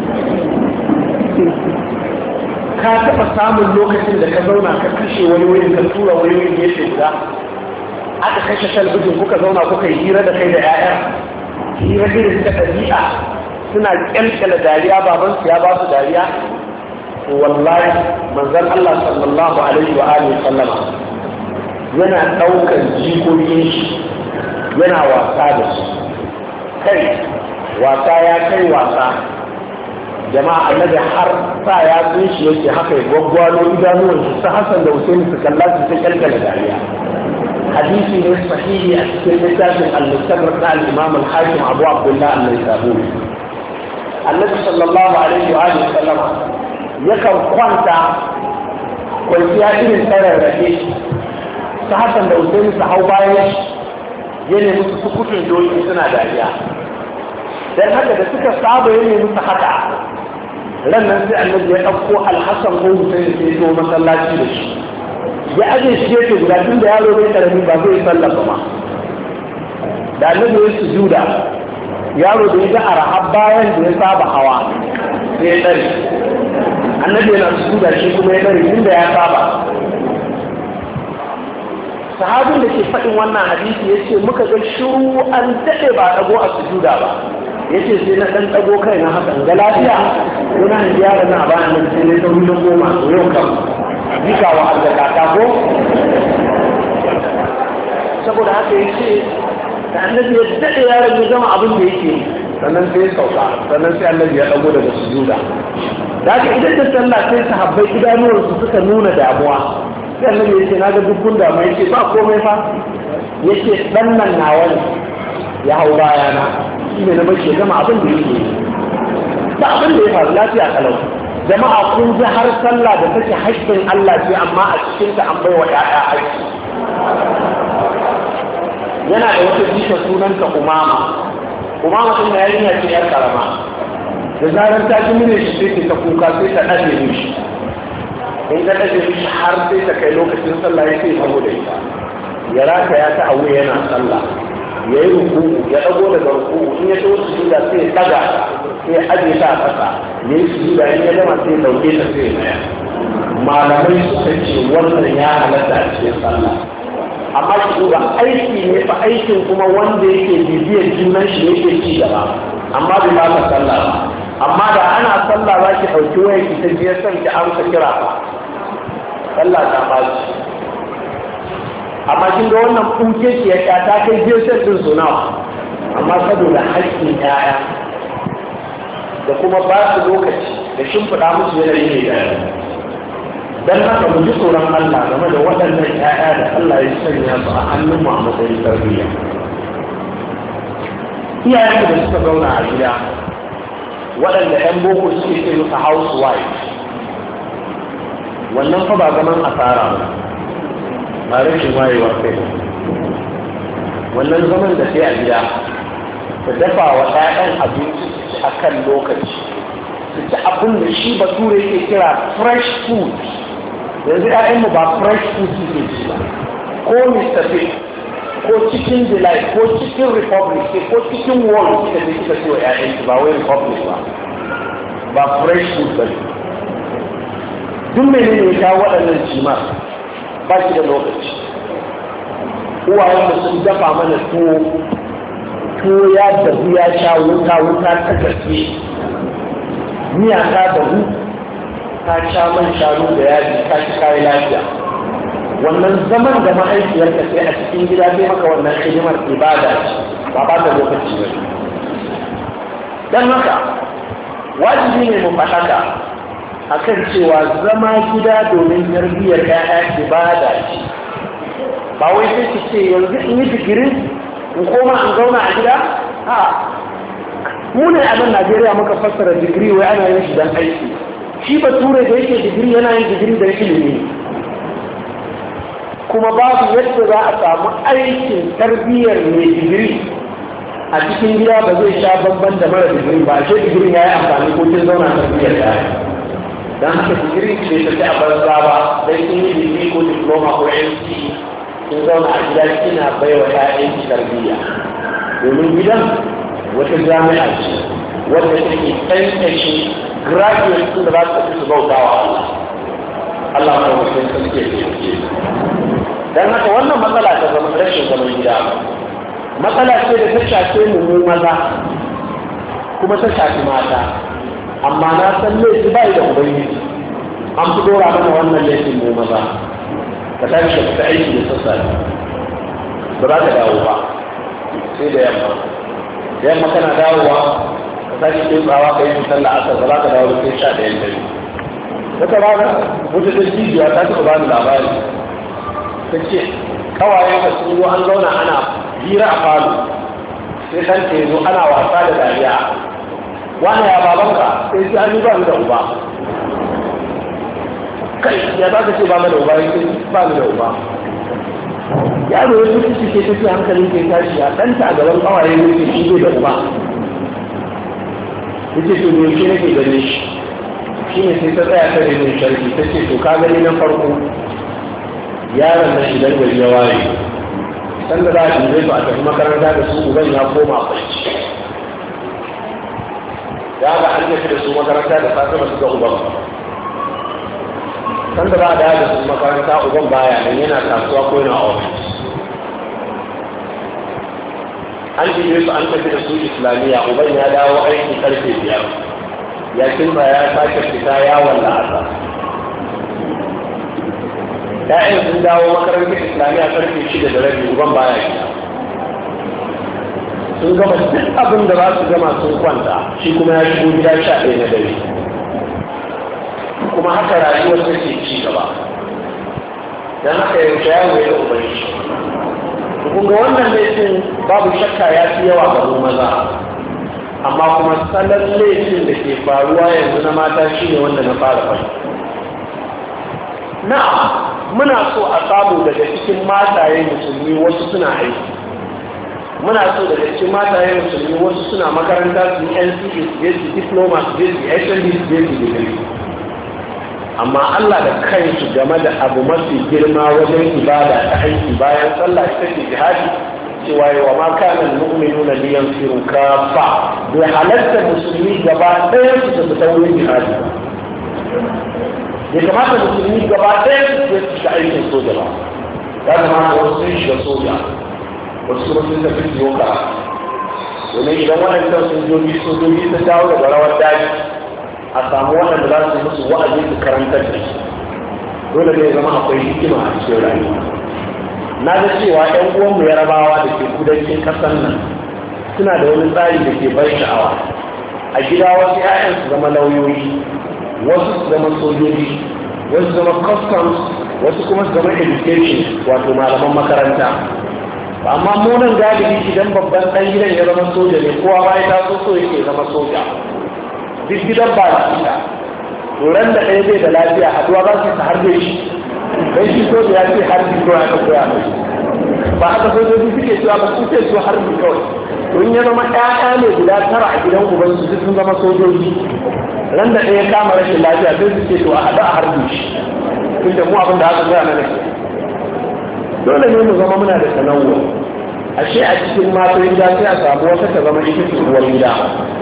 ka taɓa samun lokacin da ka zauna ka kashe wani wuri ka tura wani wuri gefe guda aka kashe talbijin kuka zauna kuka yi hira da kai da 'ya'ya hira irin ta ɗabi'a suna kyalkyala dariya babansu ya ba su dariya wallahi manzon Allah sallallahu alaihi wa alihi sallama yana ɗaukar jikokin shi yana wasa da su kai wasa ya kai wasa jama'a annabi har sa ya tsin shi yake haka ya gwaggwano idanuwan shi sa Hassan da Hussein su kalla su ta kyalkyala dariya hadisi ne sahihi a cikin littafin al-mustadrak na al-imam al-hakim Abu Abdullah an-Naisaburi annabi sallallahu alaihi wa alihi sallama yakan kwanta kwanciya irin tsarar rake sa Hassan da Hussein su hau bayan ya nemi su sukutun doki suna dariya dan haka da suka saba ya nemi su haka rannan sai annabi ya ɗauko alhassan ko Hussein sai ya zo masallaci da shi ya aje shi yake guda tun da yaro bai karami ba zai sallafa ma da annabi ya sujuda yaro da ya ga arahab bayan da ya saba hawa sai ya dare annabi yana sujuda shi kuma ya dare inda ya saba. Sahabin da ke faɗin wannan hadisi ya ce muka ga shiru an daɗe ba ɗago a sujuda ba, ya ce sai na ɗan ɗago kai na haka ga lafiya yana da yara na ba nan sai ne ta wuce goma to yau kam jika wa da katako. Saboda haka ya ce da annabi ya daɗe yaron ya gama abin da yake sannan sai ya sauka sannan sai annabi ya ɗago daga sujuda. Da haka idan da sallah sai sahabbai idanuwarsu suka nuna damuwa. Sai annabi ya ce na ga dukkan damuwa ya ce ba komai fa ya ce ɗan nan nawa ne ya hau bayana shi ne na bashi gama abin da yake ba abin da ya faru lafiya kalau. Jama'a kun ji har sallah da take haƙƙin Allah ce amma a cikinta an bai wa ƴaƴa haƙƙi. Yana da wata jita sunanta umama umama sun da yarinya ce yar karama da zarar ta ji mine shi sai ta kuka sai ta ɗaje mishi in ta ɗaje mishi har sai ta kai lokacin sallah ya sai saboda ita ya raka ya ta aure yana sallah ya yi rukuku ya ɗago daga rukuku in ya ta wasu sujuda sai ya ɗaga sai ya aje ta a ƙasa ya yi sujuda in ya gama sai ya ɗauke ta sai ya maya. Malamai suka ce wannan ya halatta a cikin sallah, amma shi duba aiki ne fa aikin kuma wanda yake bibiyar junan shi ne yake ci gaba, amma bai ba ka sallah ba. Amma da ana sallah za ki ɗauki waya ki ta je son ki amsa kira ba sallah ta baci. Amma kin ga wannan kuke ki ya ta kai je son din su nawa, amma saboda haƙƙin ƴaƴa da kuma ba su lokaci da shimfiɗa musu yanayi ne da dan haka mu ji tsoron Allah game da waɗannan ƴaƴa da Allah ya sanya su a hannun mu a matsayin tarbiyya. Iyayen da suka zauna a gida waɗanda ƴan boko suke ce musu housewife, wannan fa ba zaman asara ba, ba rashin wayewar kai. Wannan zaman da sai a gida ta dafa wa ƴaƴan abinci a kan lokaci, su ci abin da shi bature yake kira fresh food. Yanzu ‘ya'yanmu ba fresh food suke ci ba, ko mister Big ko cikin delight ko cikin republic ko cikin world suka ce suka ce wa ‘ya'yansu ba wai republic ba, ba fresh food ba. Duk mene ne ya waɗannan cima ba shi da lokaci. Uwayenmu sun dafa mana tuwo, tuwo ya dahu ya sha wuta wuta ta gaske, miya ta dahu ka sha man shanu da yaji ka ci kayi lafiya. Wannan zaman da mahaifiyarka sai a cikin gida sai maka wannan hidimar ibada ba ba da lokaci ba. Dan haka wajibi ne mu faɗaka akan cewa zama gida domin tarbiyyar ƴaƴa ibada ce. Ba wai sai ki ce yanzu in yi digiri in koma in zauna a gida? A mu ne a nan Najeriya muka fassara digiri wai ana yin shi dan aiki. Shi bature da yake digiri yana yin digiri da ilimi, kuma babu yadda za a samu aikin tarbiyyar mai digiri a cikin gida ba zai sha bamban da mara digiri ba. Ashe digirin ya yi amfani ko kin zauna tarbiyyar da ya don haka digiri bai tafi a banza ba, don kin yi digiri ko diploma ko N C kin zauna a gida kina bai wa ƴaƴanki tarbiyya, domin gidan wata jami'a ce wadda take tantance graduate sun da za su tafi su bauta wa Allah. Allah ma wasu sun ke ke. Don haka wannan matsala ta zama rashin zaman gida matsala ce da ta shafe mu mu maza kuma ta shafi mata, amma na san laifi bai da ubangiji an fi dora mana wannan laifin mu maza. Ka tashi ka fita aiki da sassafe ba za ka dawo ba sai da yamma, da yamma kana dawowa sake ke tsawa ka yi sallah asar ba za ka dawo sai sha ɗayan dare. Wata rana wata dattijuwa ta taɓa bani labari, ta ce kawayen ka sun zo an zauna ana hira a falo, sai ɗan ta zo ana wasa da dariya, wani ya babanka sai sai an yi ba mu da uba. Kai ya za ka ce ba mu da uba, ya ce ba mu da uba. Yaro ya fi cike ta ce hankalin ke tashi a ɗanta a gaban kawaye ne ke shi da uba. Ita ce ne shi nake gane shi, shi ne sai ta tsaya ta rinin sharki ta ce to ka gani na farko yaron nan idan gari ya waye san da za a dube su a tafi makaranta da su uban ya koma kwanci ya ga an tafi da su makaranta da safe ba su ga uban ba san da za a dawo da su makaranta uban baya nan yana kasuwa ko yana ofis an dube su an tafi da su islamiyya uban ya dawo aiki karfe biyar ya kimba ya sake fita yawon la'asa ya'yan sun dawo makarantar islamiyya karfe shida da rabi uban baya gida sun gama duk abin da za su gama sun kwanta shi kuma ya shigo gida sha ɗaya na dare kuma haka rayuwar take ci gaba don haka yaushe yawo ya da ubangi kun ga wannan laifin babu shakka ya fi yawa ga mu maza amma kuma salon laifin da ke faruwa yanzu na mata shi ne wanda na fara fari na'am muna so a samu daga cikin mataye musulmi wasu suna aiki muna so daga cikin mataye musulmi wasu suna makaranta su yi N C A su je su diploma su je su H N D su je su degree amma Allah da kanshi game da abu mafi girma wajen ibada ta aiki bayan sallah ita ce jihadi cewa wa ma kana al-mu'minuna liyanfiru kafa bai halatta musulmi gaba ɗaya su tafi saurin jihadi ya kamata musulmi gaba ɗaya su je su shiga aikin soja ba ya kamata wasu sun shiga soja wasu kuma sun tafi yoka domin idan waɗannan sojoji sojoji ta dawo daga rawar daji a samu waɗanda za su musu wa'azi su karantar da shi dole ne ya zama akwai hikima a cikin rayuwa na ga cewa ‘yan uwanmu yarabawa da ke kudancin ƙasar nan suna da wani tsari da ke bai sha'awa a gida wasu ‘ya'yan su zama lauyoyi wasu su zama sojoji wasu zama customs wasu kuma su zama education wato malaman makaranta amma munan galibi idan babban ɗan gidan ya zama soja ne kowa ba ya taso so yake zama soja duk gidan ba lafiya turan da ɗaya bai da lafiya haduwa za su ta harbe shi kai shi so da ya ce harbi kawai aka koya mai ba aka sojoji suke cewa ba su ce su harbi kawai to in ya zama ƴaƴa ne guda tara a gidan uban su sun zama sojoji ran da ɗaya kama rashin lafiya sai su ce to a haɗu a harbi shi tun da mu abin da aka koya mana dole ne mu zama muna da sanarwa ashe a cikin matan gida sai a samu wata ta zama ita ce uwar gida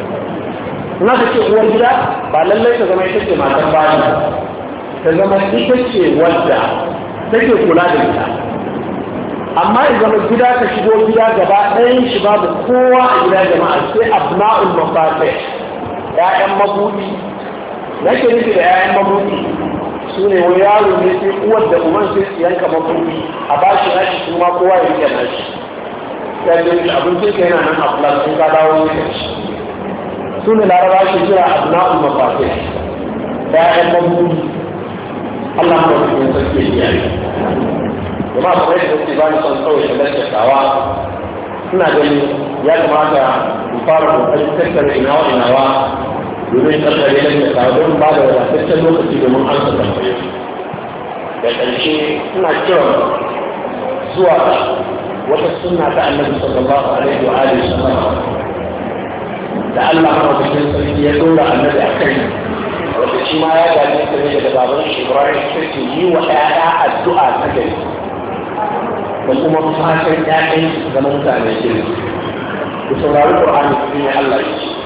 na ta ce uwar gida ba lallai ta zama ita ce matan bani ta zama ita ce wadda take kula da ita amma in zama gida ta shigo gida gaba ɗayan shi babu kowa a gida jama'a sai abna'ul mafatih ƴaƴan mabudi nake nufi da ƴaƴan mabudi su ne wani yaro ne sai uwar da uman sai su yanka mabudi a ba shi nashi su ma kowa ya rike nashi sai da abincin ka yana nan a kula sun ka dawo ne su ne laraba shi kira abna'ul mafatih ƴaƴan mabudi Allah ma wani sarki ya yi kuma a kwaye da suke ba ni son kawai da lantarkawa suna gani ya kamata mu fara kokarin tattara inawa inawa domin tattare lantarkawa don ba da wadataccen lokaci domin an sa tambaye da ƙarshe suna kiran zuwa wata sunna ta annabi sallallahu alaihi wa alihi wasallam da Allah ma wani sarki ya dora annabi a kai wanda shi ma ya gaji ta ne daga baban shi Ibrahim sai yi wa ƴaƴa addu'a ta gari da kuma fatan ƴaƴan su zama mutane kiri ku saurari Qur'ani cikin ya Allah ya ce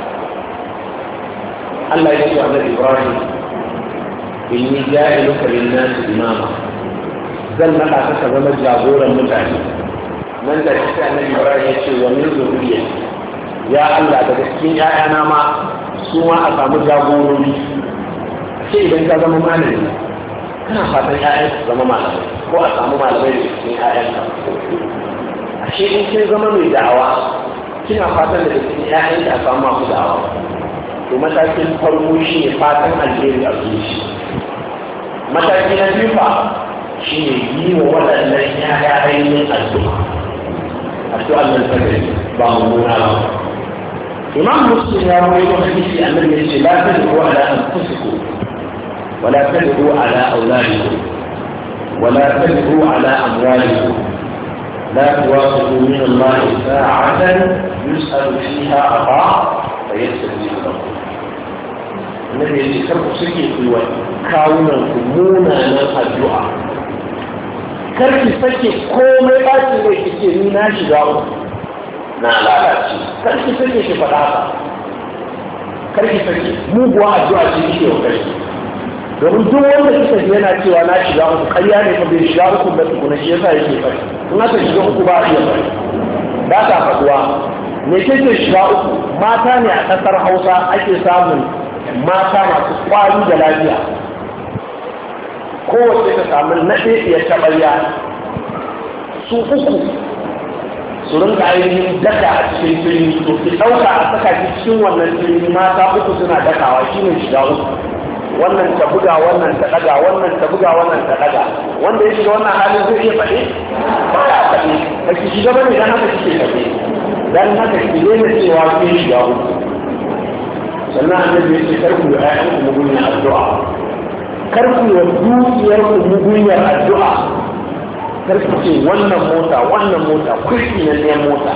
Allah ya ce wa Annabi Ibrahim inni ja'iluka lin-nasi imama zan nada ka ka zama jagoran mutane nan da shi Annabi Ibrahim ya ce wa min zurriyyati ya Allah daga cikin ƴaƴana ma su ma a samu jagorori sai idan ka zama malami kana fatan ƴaƴan su zama malamai ko a samu malamai da cikin ƴaƴanka ashe in kin zama mai da'awa kina fatan da cikin ƴaƴanka a samu masu da'awa to matakin farko shi ne fatan alheri a zuci mataki na biyu fa shi ne yi wa waɗannan ƴaƴa ainihin addu'a addu'a nan ta gari ba mummuna ba imam muslim ya rawaito hadisi annabi ya ce la tad'u ala anfusikum ولا تدعوا على أولادكم ولا تدعوا على أموالكم لا توافقوا من الله ساعة يسأل فيها أطاع فيستجيب لكم النبي يقول سكي في كاونا كمونا الدعاء karki sake komai bacin rai kike ni na shiga uku na lalace, karki sake ki faɗa haka, karki sake muguwa addu'a ce kike wa karki, domin duk wanda kika ji yana cewa na shiga uku ƙarya ne fa bai shiga uku ba tukuna shi yasa yake faɗi, in aka shiga uku ba a iya faɗi ba ta faɗuwa. Me ke ce shiga uku? Mata ne a ƙasar Hausa ake samun mata masu ƙwari da lafiya, kowace ta samu naɗe ya taɓarya su uku su rinka ainihin daka a cikin turmi, to ki ɗauka a saka ki cikin wannan turmi mata uku suna dakawa shi ne shiga uku. Wannan ta buga wannan ta ɗaga wannan ta buga wannan ta ɗaga, wanda ya shiga wannan halin zai iya faɗe ba ya faɗe, ba ki shiga ba ne don haka kike faɗe, don haka ki daina cewa ke shiga uku. Sannan annabi ya ce karku da ƴaƴanku mugunyar addu'a, karku da dukiyar ku mugunyar addu'a, karku ce wannan mota wannan mota kurki na ne mota,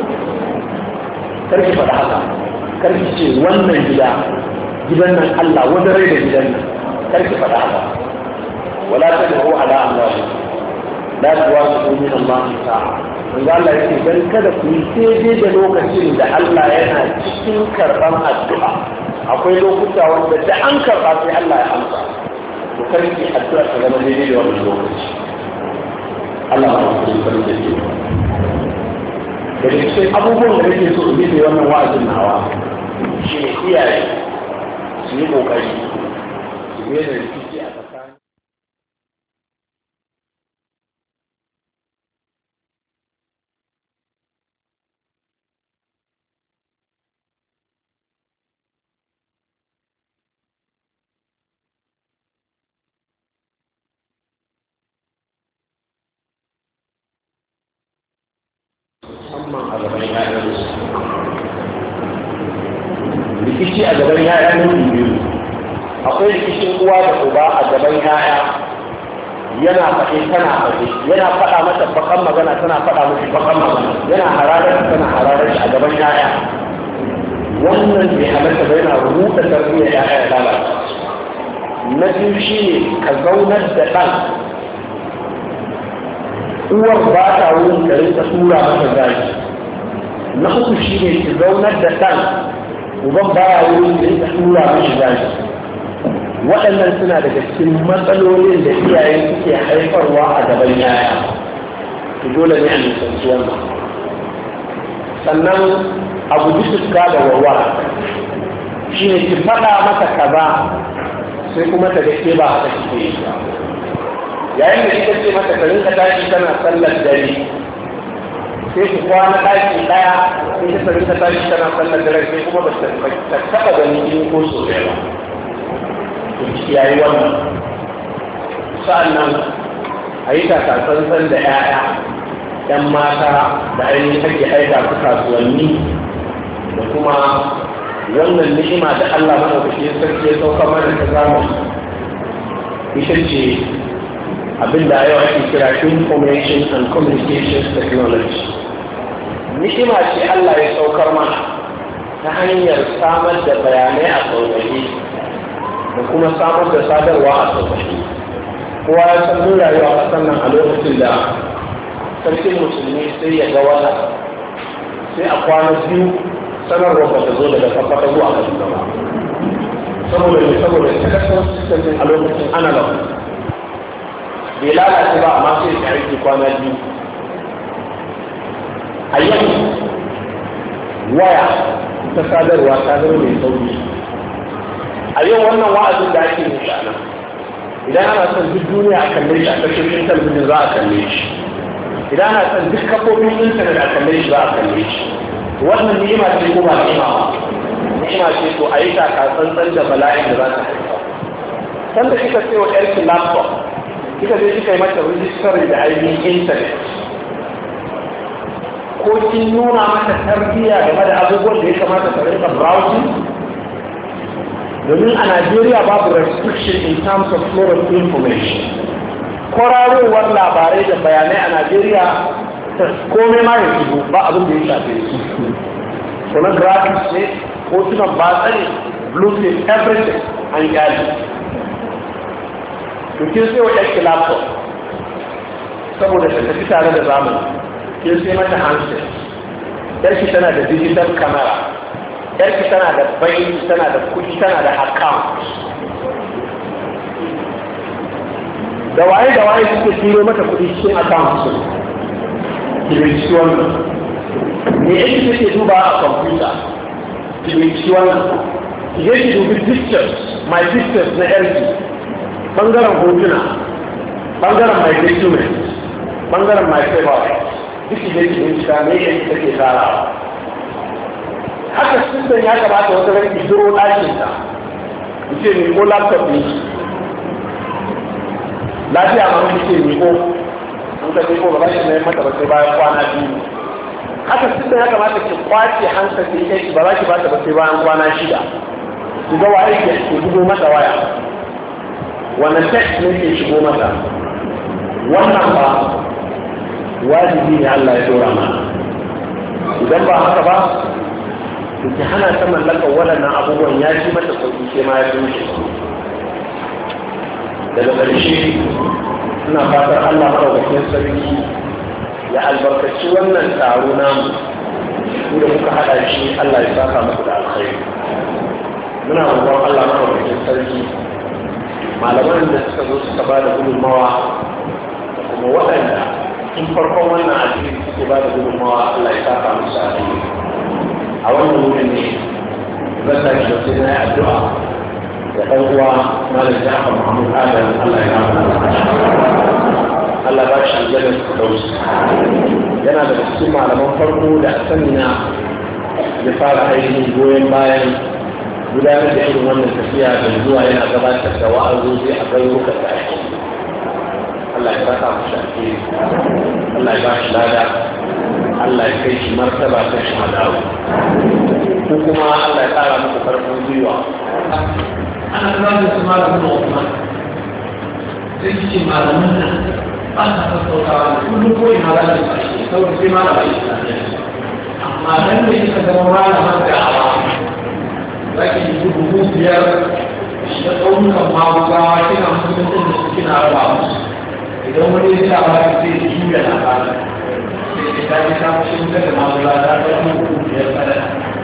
karki faɗa haka, karki ce wannan gida gidan nan Allah wanda rai da gidan nan, karki faɗa haka. Wala tad'u ala amwali la tuwasiqu min Allah ta'a, wanda Allah yake dan kada ku yi daidai da lokacin da Allah yana cikin karɓar addu'a. Akwai lokuta wanda da an karɓa sai Allah ya amsa, to karki addu'a ta zama daidai da wannan lokaci. Allah ya yi farin da ke. Daga cikin abubuwan da nake so in bi wannan wa'azin nawa shi ne iyaye su yi kokari su yi da rikici a tsakanin musamman a gaban yayansu. Rikici a gaban yaya nau'i biyu, akwai rikicin uwa da uba a gaban yaya, yana faɗi tana faɗi, yana faɗa mata bakan magana tana faɗa mashi bakan magana, yana hararar tana hararar shi a gaban yaya. Wannan bai halatta ba, yana rubuta tarbiyyar yaya ya lalata. Na biyu shi ne ka zaunar da ɗan, uwar ba ta wurin ka rinka tura masa zaki. Na uku shi ne ki zaunar da ɗan, uban baya wurin da rinka tura mashi zaki. Waɗannan suna daga cikin matsalolin da iyayen suke haifarwa a gaban yaya, to dole ne a nisanci wannan. Sannan a guji fuska da warwara, shi ne ki faɗa masa kaza sai kuma ta gaske ba haka kike yi ba. Yayin da kika ce mata ka rinka tashi tana sallar dare, sai ku kwana ɗaki ɗaya sai ta rinka tashi tana sallar dare, sai kuma ba ta taɓa ganin jini ko so ɗaya ba. Yayi wannan sa'annan a yi takatsantsan da 'ya'ya 'yan mata da ainihin ake aika su kasuwanni, da kuma wannan ni'ima da Allah madaukakin sarki ya sauka mana ta zamani, ita ce abinda yau ake kira information and communications technology. Ni'ima ce Allah ya saukar mana ta hanyar samar da bayanai a sauƙaƙe da kuma samar da sadarwa a sauƙaƙe. Kowa ya san mun rayuwa a ƙasar nan a lokacin da sarkin musulmi sai ya ga wata, sai a kwana biyu sanarwa ba ta zo daga kafata zuwa kaduna ba, saboda ne saboda takasar sistem a lokacin analog bai lalace ba, amma sai ya aiki kwana biyu. A yau waya ta sadarwa ta zama mai sauki. A yau wannan wa'azin da ake nufi a nan, idan ana son duk duniya a kalle shi a tashoshin talabijin za a kalle shi, idan ana son duk kafofin intanet a kalle shi za a kalle shi. Wannan ni'ima ce ko ba ni'ima ba? Ni'ima ce, to a yi taka tsantsan da bala'in da za ta haifa. Sanda kika ce wa ƴarki laptop, kika je kika yi mata rijistar da ainihin intanet, ko kin nuna mata tarbiyya game da abubuwan da ya kamata ta rinka browsing? Domin a Najeriya babu restriction in terms of flow of information. Kwararowar labarai da bayanai a Najeriya komai ma ya shigo ba abin da ya shafe su. Pornographics ne, hotunan batsa ne, bluetooth, everything an gyari. To kin sai wa ɗanki laptop, saboda ta tafi tare da zamani kin sai mata handset, yarki tana da digital camera, yarki tana da bai, tana da kuɗi, tana da account. Da waye da waye suke turo mata kuɗi cikin account su ki binciki wannan. Me yake take duba a computer ki binciki wannan. Ki je ki dubi pictures, my pictures na yarki, bangaren hotuna, bangaren my documents, bangaren my favorite, duk ki je ki bincika me yake take tsarawa. Haka sun ya kamata wata ran ki duro ɗakinta, ki ce ni ko laptop ne, lafiya ma wani ce miko an ka miko ba za ki mai mata ba sai bayan kwana biyu. Haka sun ya kamata ki kwace hansa ki kai ba za ki bata ba sai bayan kwana shida. Ki ga waye ke shigo mata waya, wannan text ne ke shigo mata. Wannan ba wajibi ne Allah ya dora mana. Idan ba haka ba ki hana ta mallakar waɗannan abubuwan ya ji mata sauki sai ma ya fi mishi. Daga ƙarshe ina fatar Allah maɗaukakin sarki ya albarkaci wannan taro namu ku da muka haɗa shi. Allah ya saka muku da alkhairi. Muna roƙon Allah maɗaukakin sarki malaman da suka zo suka ba da gudunmawa da kuma waɗanda in farkon wannan addini suke ba da gudunmawa Allah ya saka musu alheri. A wannan wurin ne zan tashi da sai na yi addu'a da ɗan uwa malam Jafar Mahmud Adam. Allah ya rama Allah ba shi aljanna su dauki. Yana da cikin malaman farko da sanina ya fara ainihin goyon bayan gudanar da irin wannan tafiya da zuwa yana gabatar da wa'azozi a garurukan da ake. Allah ya saka mu shafi, Allah ya ba shi lada, Allah ya kai shi martaba ta shahadawa, ko kuma Allah ya ƙara muku karfin gwiwa. Ana kira da su malamin da Usman sai ce malamin nan ba ta sassautawa da kullum ko ina za ta fashe saboda sai malamin islamiyya, amma dan da kika zama malaman da awa za ki yi dubu biyar da tsaunukan magugawa kina musulunci da su kina raba musu. Idan wani ya sa ba sai ya juya labarin sai ya ta ji samun shi da magugawa ta ɗauki dubu biyar sadaka.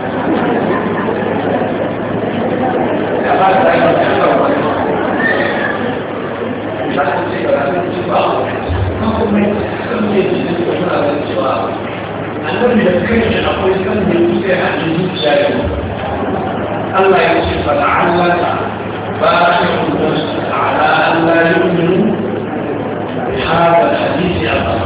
Annabi da kai akwai san da yake a cikin zuciya Allah ya ce fa ta'allaka ba'athu ala an la yu'minu bi hadha al-hadith al-qasam.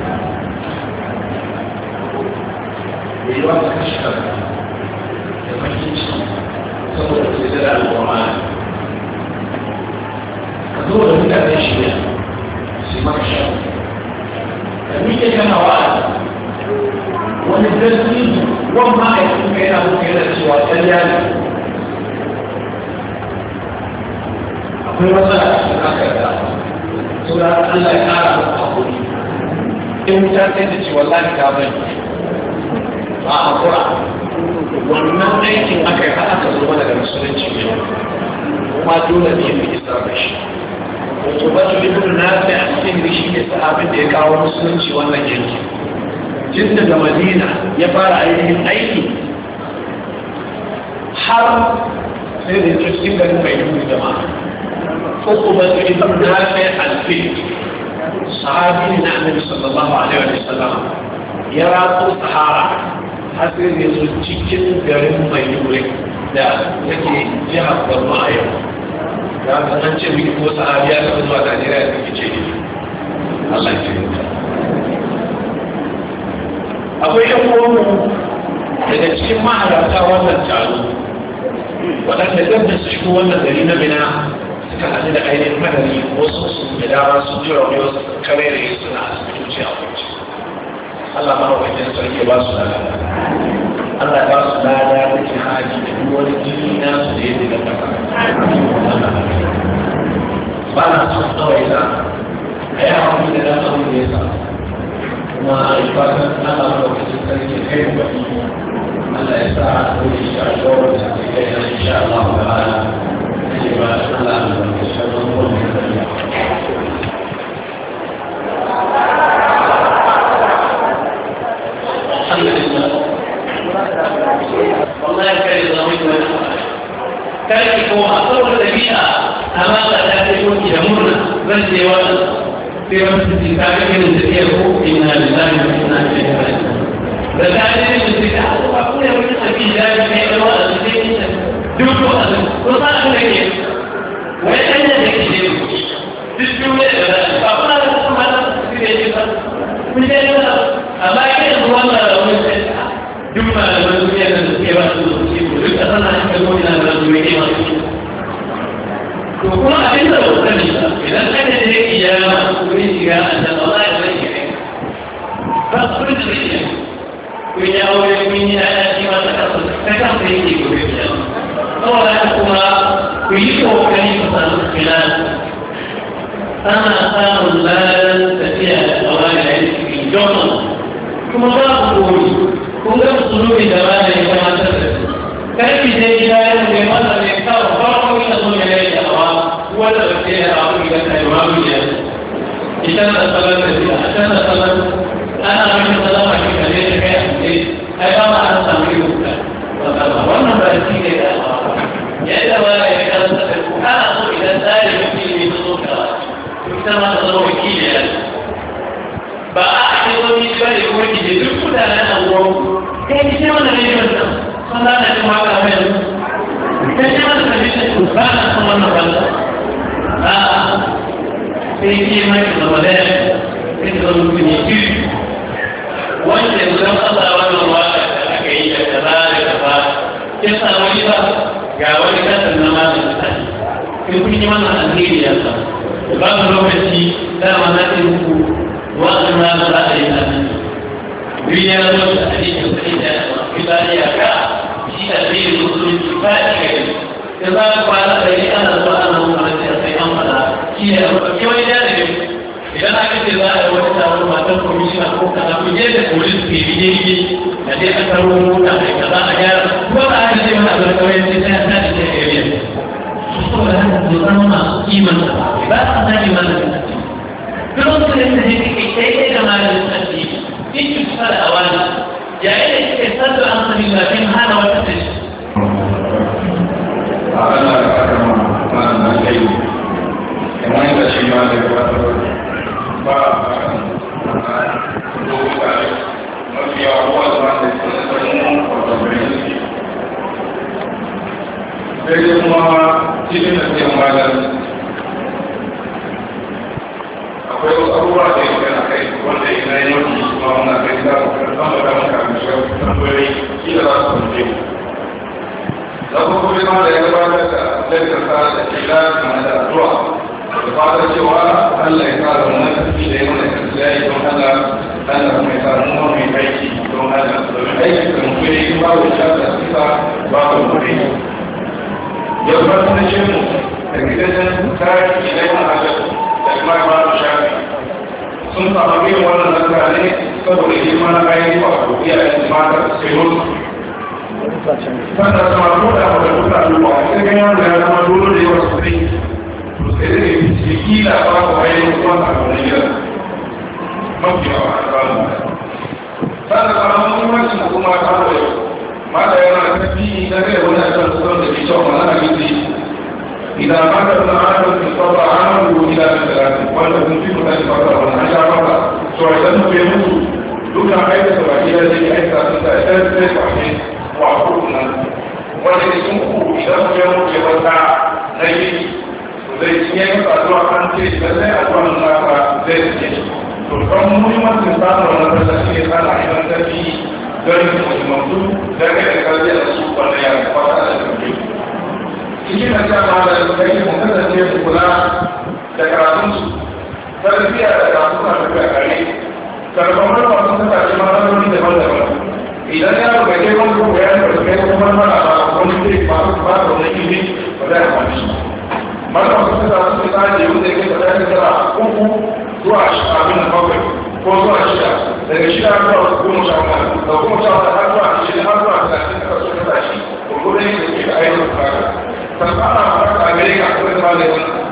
Yawa kashfa da mahimmanci saboda ke da al-Qur'an. Ka zo da mutane shi ne su maka shawo. Ka miƙe kana wa'azi wani dalili wani ma'aikin ka yana muka yana cewa ƙarya ne. Akwai matsala a cikin haka da suna Allah ya ƙara maka haƙuri. In wuta sai da ce wallahi ka bani ba a haƙura. Wannan aikin aka yi haɗa ka zo mana da musulunci ne kuma dole ne mu isar da shi. Wato ba su ibn Nafi a cikin shi ne sahabin da ya kawo musulunci wannan yanki. Tun daga Madina ya fara ainihin aiki har sai da yake cikin garin mai dubu jama'a. Uku ba su ibn Nafi al-Fi sahabi na Annabi sallallahu alaihi wa sallam ya ratso Sahara har sai da yake cikin garin mai dubu da yake jihar Borno a yau. Da an ce miki ko sahabi ya taɓa zuwa Najeriya da kike ce Allah ya ce. Akwai yan uwanmu daga cikin mahalarta wannan taro waɗanda don da su shigo wannan gari na Mina suka haɗu da ainihin madari wasu su da dama sun ji rauni wasu karere suna asibitoci a kwanci. Allah ma wajen sarki ba su lada. Allah ba su lada da jihadi da duk wani jini na su da yadda da kasa. Ba na son kawai na a yi haƙuri da na abin da ya sa. Kuma a yi fatan Allah ma wajen sarki kai mu baki. Allah ya sa a ɗauke shi a shawar da ke kai na insha Allah ta'ala. Cewa Allah ya zama shi a zama wani sarki. kar ki koma saboda dabi'a amma ba ta kai koki da murna zan je wannan sai wata ta ta ga irin da iya ko inna lillahi wa inna ilaihi raji'un da ta ji ne da ta ba ku ne wani tafi da ya kai da wa'azi sai ni duk wa'azi ko sa ku ne ke wai dan da ke ne duk duniya da ba ku na da kuma da su ne ji ba kun je da amma ke zuwa da wani sai duk ma da wani duniya da suke ba su su ko duk da sana shi ko ina da su ne ma to kuma abin da ba sani ba idan aka je kiyama ko shiga annabi Allah ya sani ba su da shi kun yi aure kun yi yaya shi ma ta kasa ta kasa yake gobe kiyama saboda kuma ku yi kokari ku samu filan ana samun lalar tafiya da tsawon da ya cikin jonan kuma ba ku koyi kun ga musulmi da ba da ya kamata da su karfi da gida ya mai masa ne kawo farko ina so ya yi dawa wanda ba ce da abu da ta yi mamu ya ita na tsalar da shi a can da tsalar ana mai salama shi ka ne ta kai a ne ai ba ma an samu yi wuta wannan ba shi ne da yadda ba ya karanta da ku ana so idan tsari mafi ne ta so ka ita ma ta zama wakili ya ba a ake wani ba da kuma ki je duk mutanen abuwa kai ki ce mana ne wannan sun zana ci maka mai kai ce mana ka bishe ba na son wannan wanda a sai ki mai ka zama da sai ka zama mutum ya fi wanda yanzu don Allah wannan waka da aka yi da kaza da kaza ya sa wani ba ga wani kasar na malam misali in kun yi wannan alheri ya sa da babu lokaci dama na ce muku wa'azin rana za a yi nan duniya na zo da hadisin sai da misali a ka shi da zai yi musulunci ba a gari da za a kwana da yi ana zuwa ana zuwa da sai an fada shi ne a mafi wani jami'in idan aka ce za a yi wani taron matan komishina ko kaza ku je da polis ke bi daidai a je a karo mota mai kaza a gyara kuma ba a aka ce mana a zarkawai sai ta ta da ta area su so da haka su zama masu kiman da ba su sani mana da su duk wasu da ta jiki ke kai da malamin sarki in ki kusa da awani yayin da kike sarda an sani lafiyar hana wata ta shi a ranar da aka ma na kai kamar yadda shi ma da gabatar ba a lokuta mafi yawa kowa da wanda ya tsaye tsanin kwatakwai suke sai dai kuma cikin da siyan bayan akwai wasu abubuwa da ya gana kai wanda ya na yanki kuma muna kai za mu karɓar da damar kafin shi tambayoyi kila za su kwanke mu na kuma kuma da ya gabatar da lantarka da ke lafi da addu'a da fatan cewa Allah ya kara wannan tafi da ya mana kasiyai don Allah Allah mai sa mu mai aiki don Allah domin aiki da mutum ya yi babu shata sisa babu mutum ya fata na ce mu da gidajen tarihi da yawan ajal da kuma babu shafi sun samu irin wannan nasara ne saboda girma na kayan wato iyayen mata sai mutu sannan sama ko da wadda kuka duba a cikin yawon ya zama dole da yawa sosai sai da ke kila ba ku bayan kuma a wani gida mafi yawa a tsarin sannan sama muhimmancin kuma ta da yau ma da yana tafi na kai wani a kan tsoron da ke cewa mana a gidi idan ma ka zama ana da tsaba a hannun ruwa gida da talatin wanda kun fi mutane fasa wani an sha masa so a idan mutu ya mutu dukkan aikata ba gida zai aika sun sa idan sai kwashe wa kuɗin wanda ne sun ku idan su ya mutu ya bata na yi zai cinye masa addu'a kan ce idan sai addu'a nan nasa zai cinye to kan muhimmancin samun wannan fasa shi ne sana idan tafi don muhimmantu don kai da kalli da su wanda ya fata da kanke cikin da ta ma da kai mun kasance su kula da karatunsu tarbiyya da karatu na tafiya kare karɓar masu kasashe ma zanoni daban-daban idan ya rubuta ke wani kuma ya rubuta kai kuma mana ba wani ke ba su ba da wani ilimi ba za a kwani shi mana wasu suka su ta je wanda ya kai da ya tara uku zuwa abin da bakwai ko zuwa shida daga shida zuwa goma sha wani da goma sha wani har zuwa shida har zuwa talatin da kasu kasashe ko kuma ne da ke da ayyukan kaka sannan ana fara amerika kuma da malamin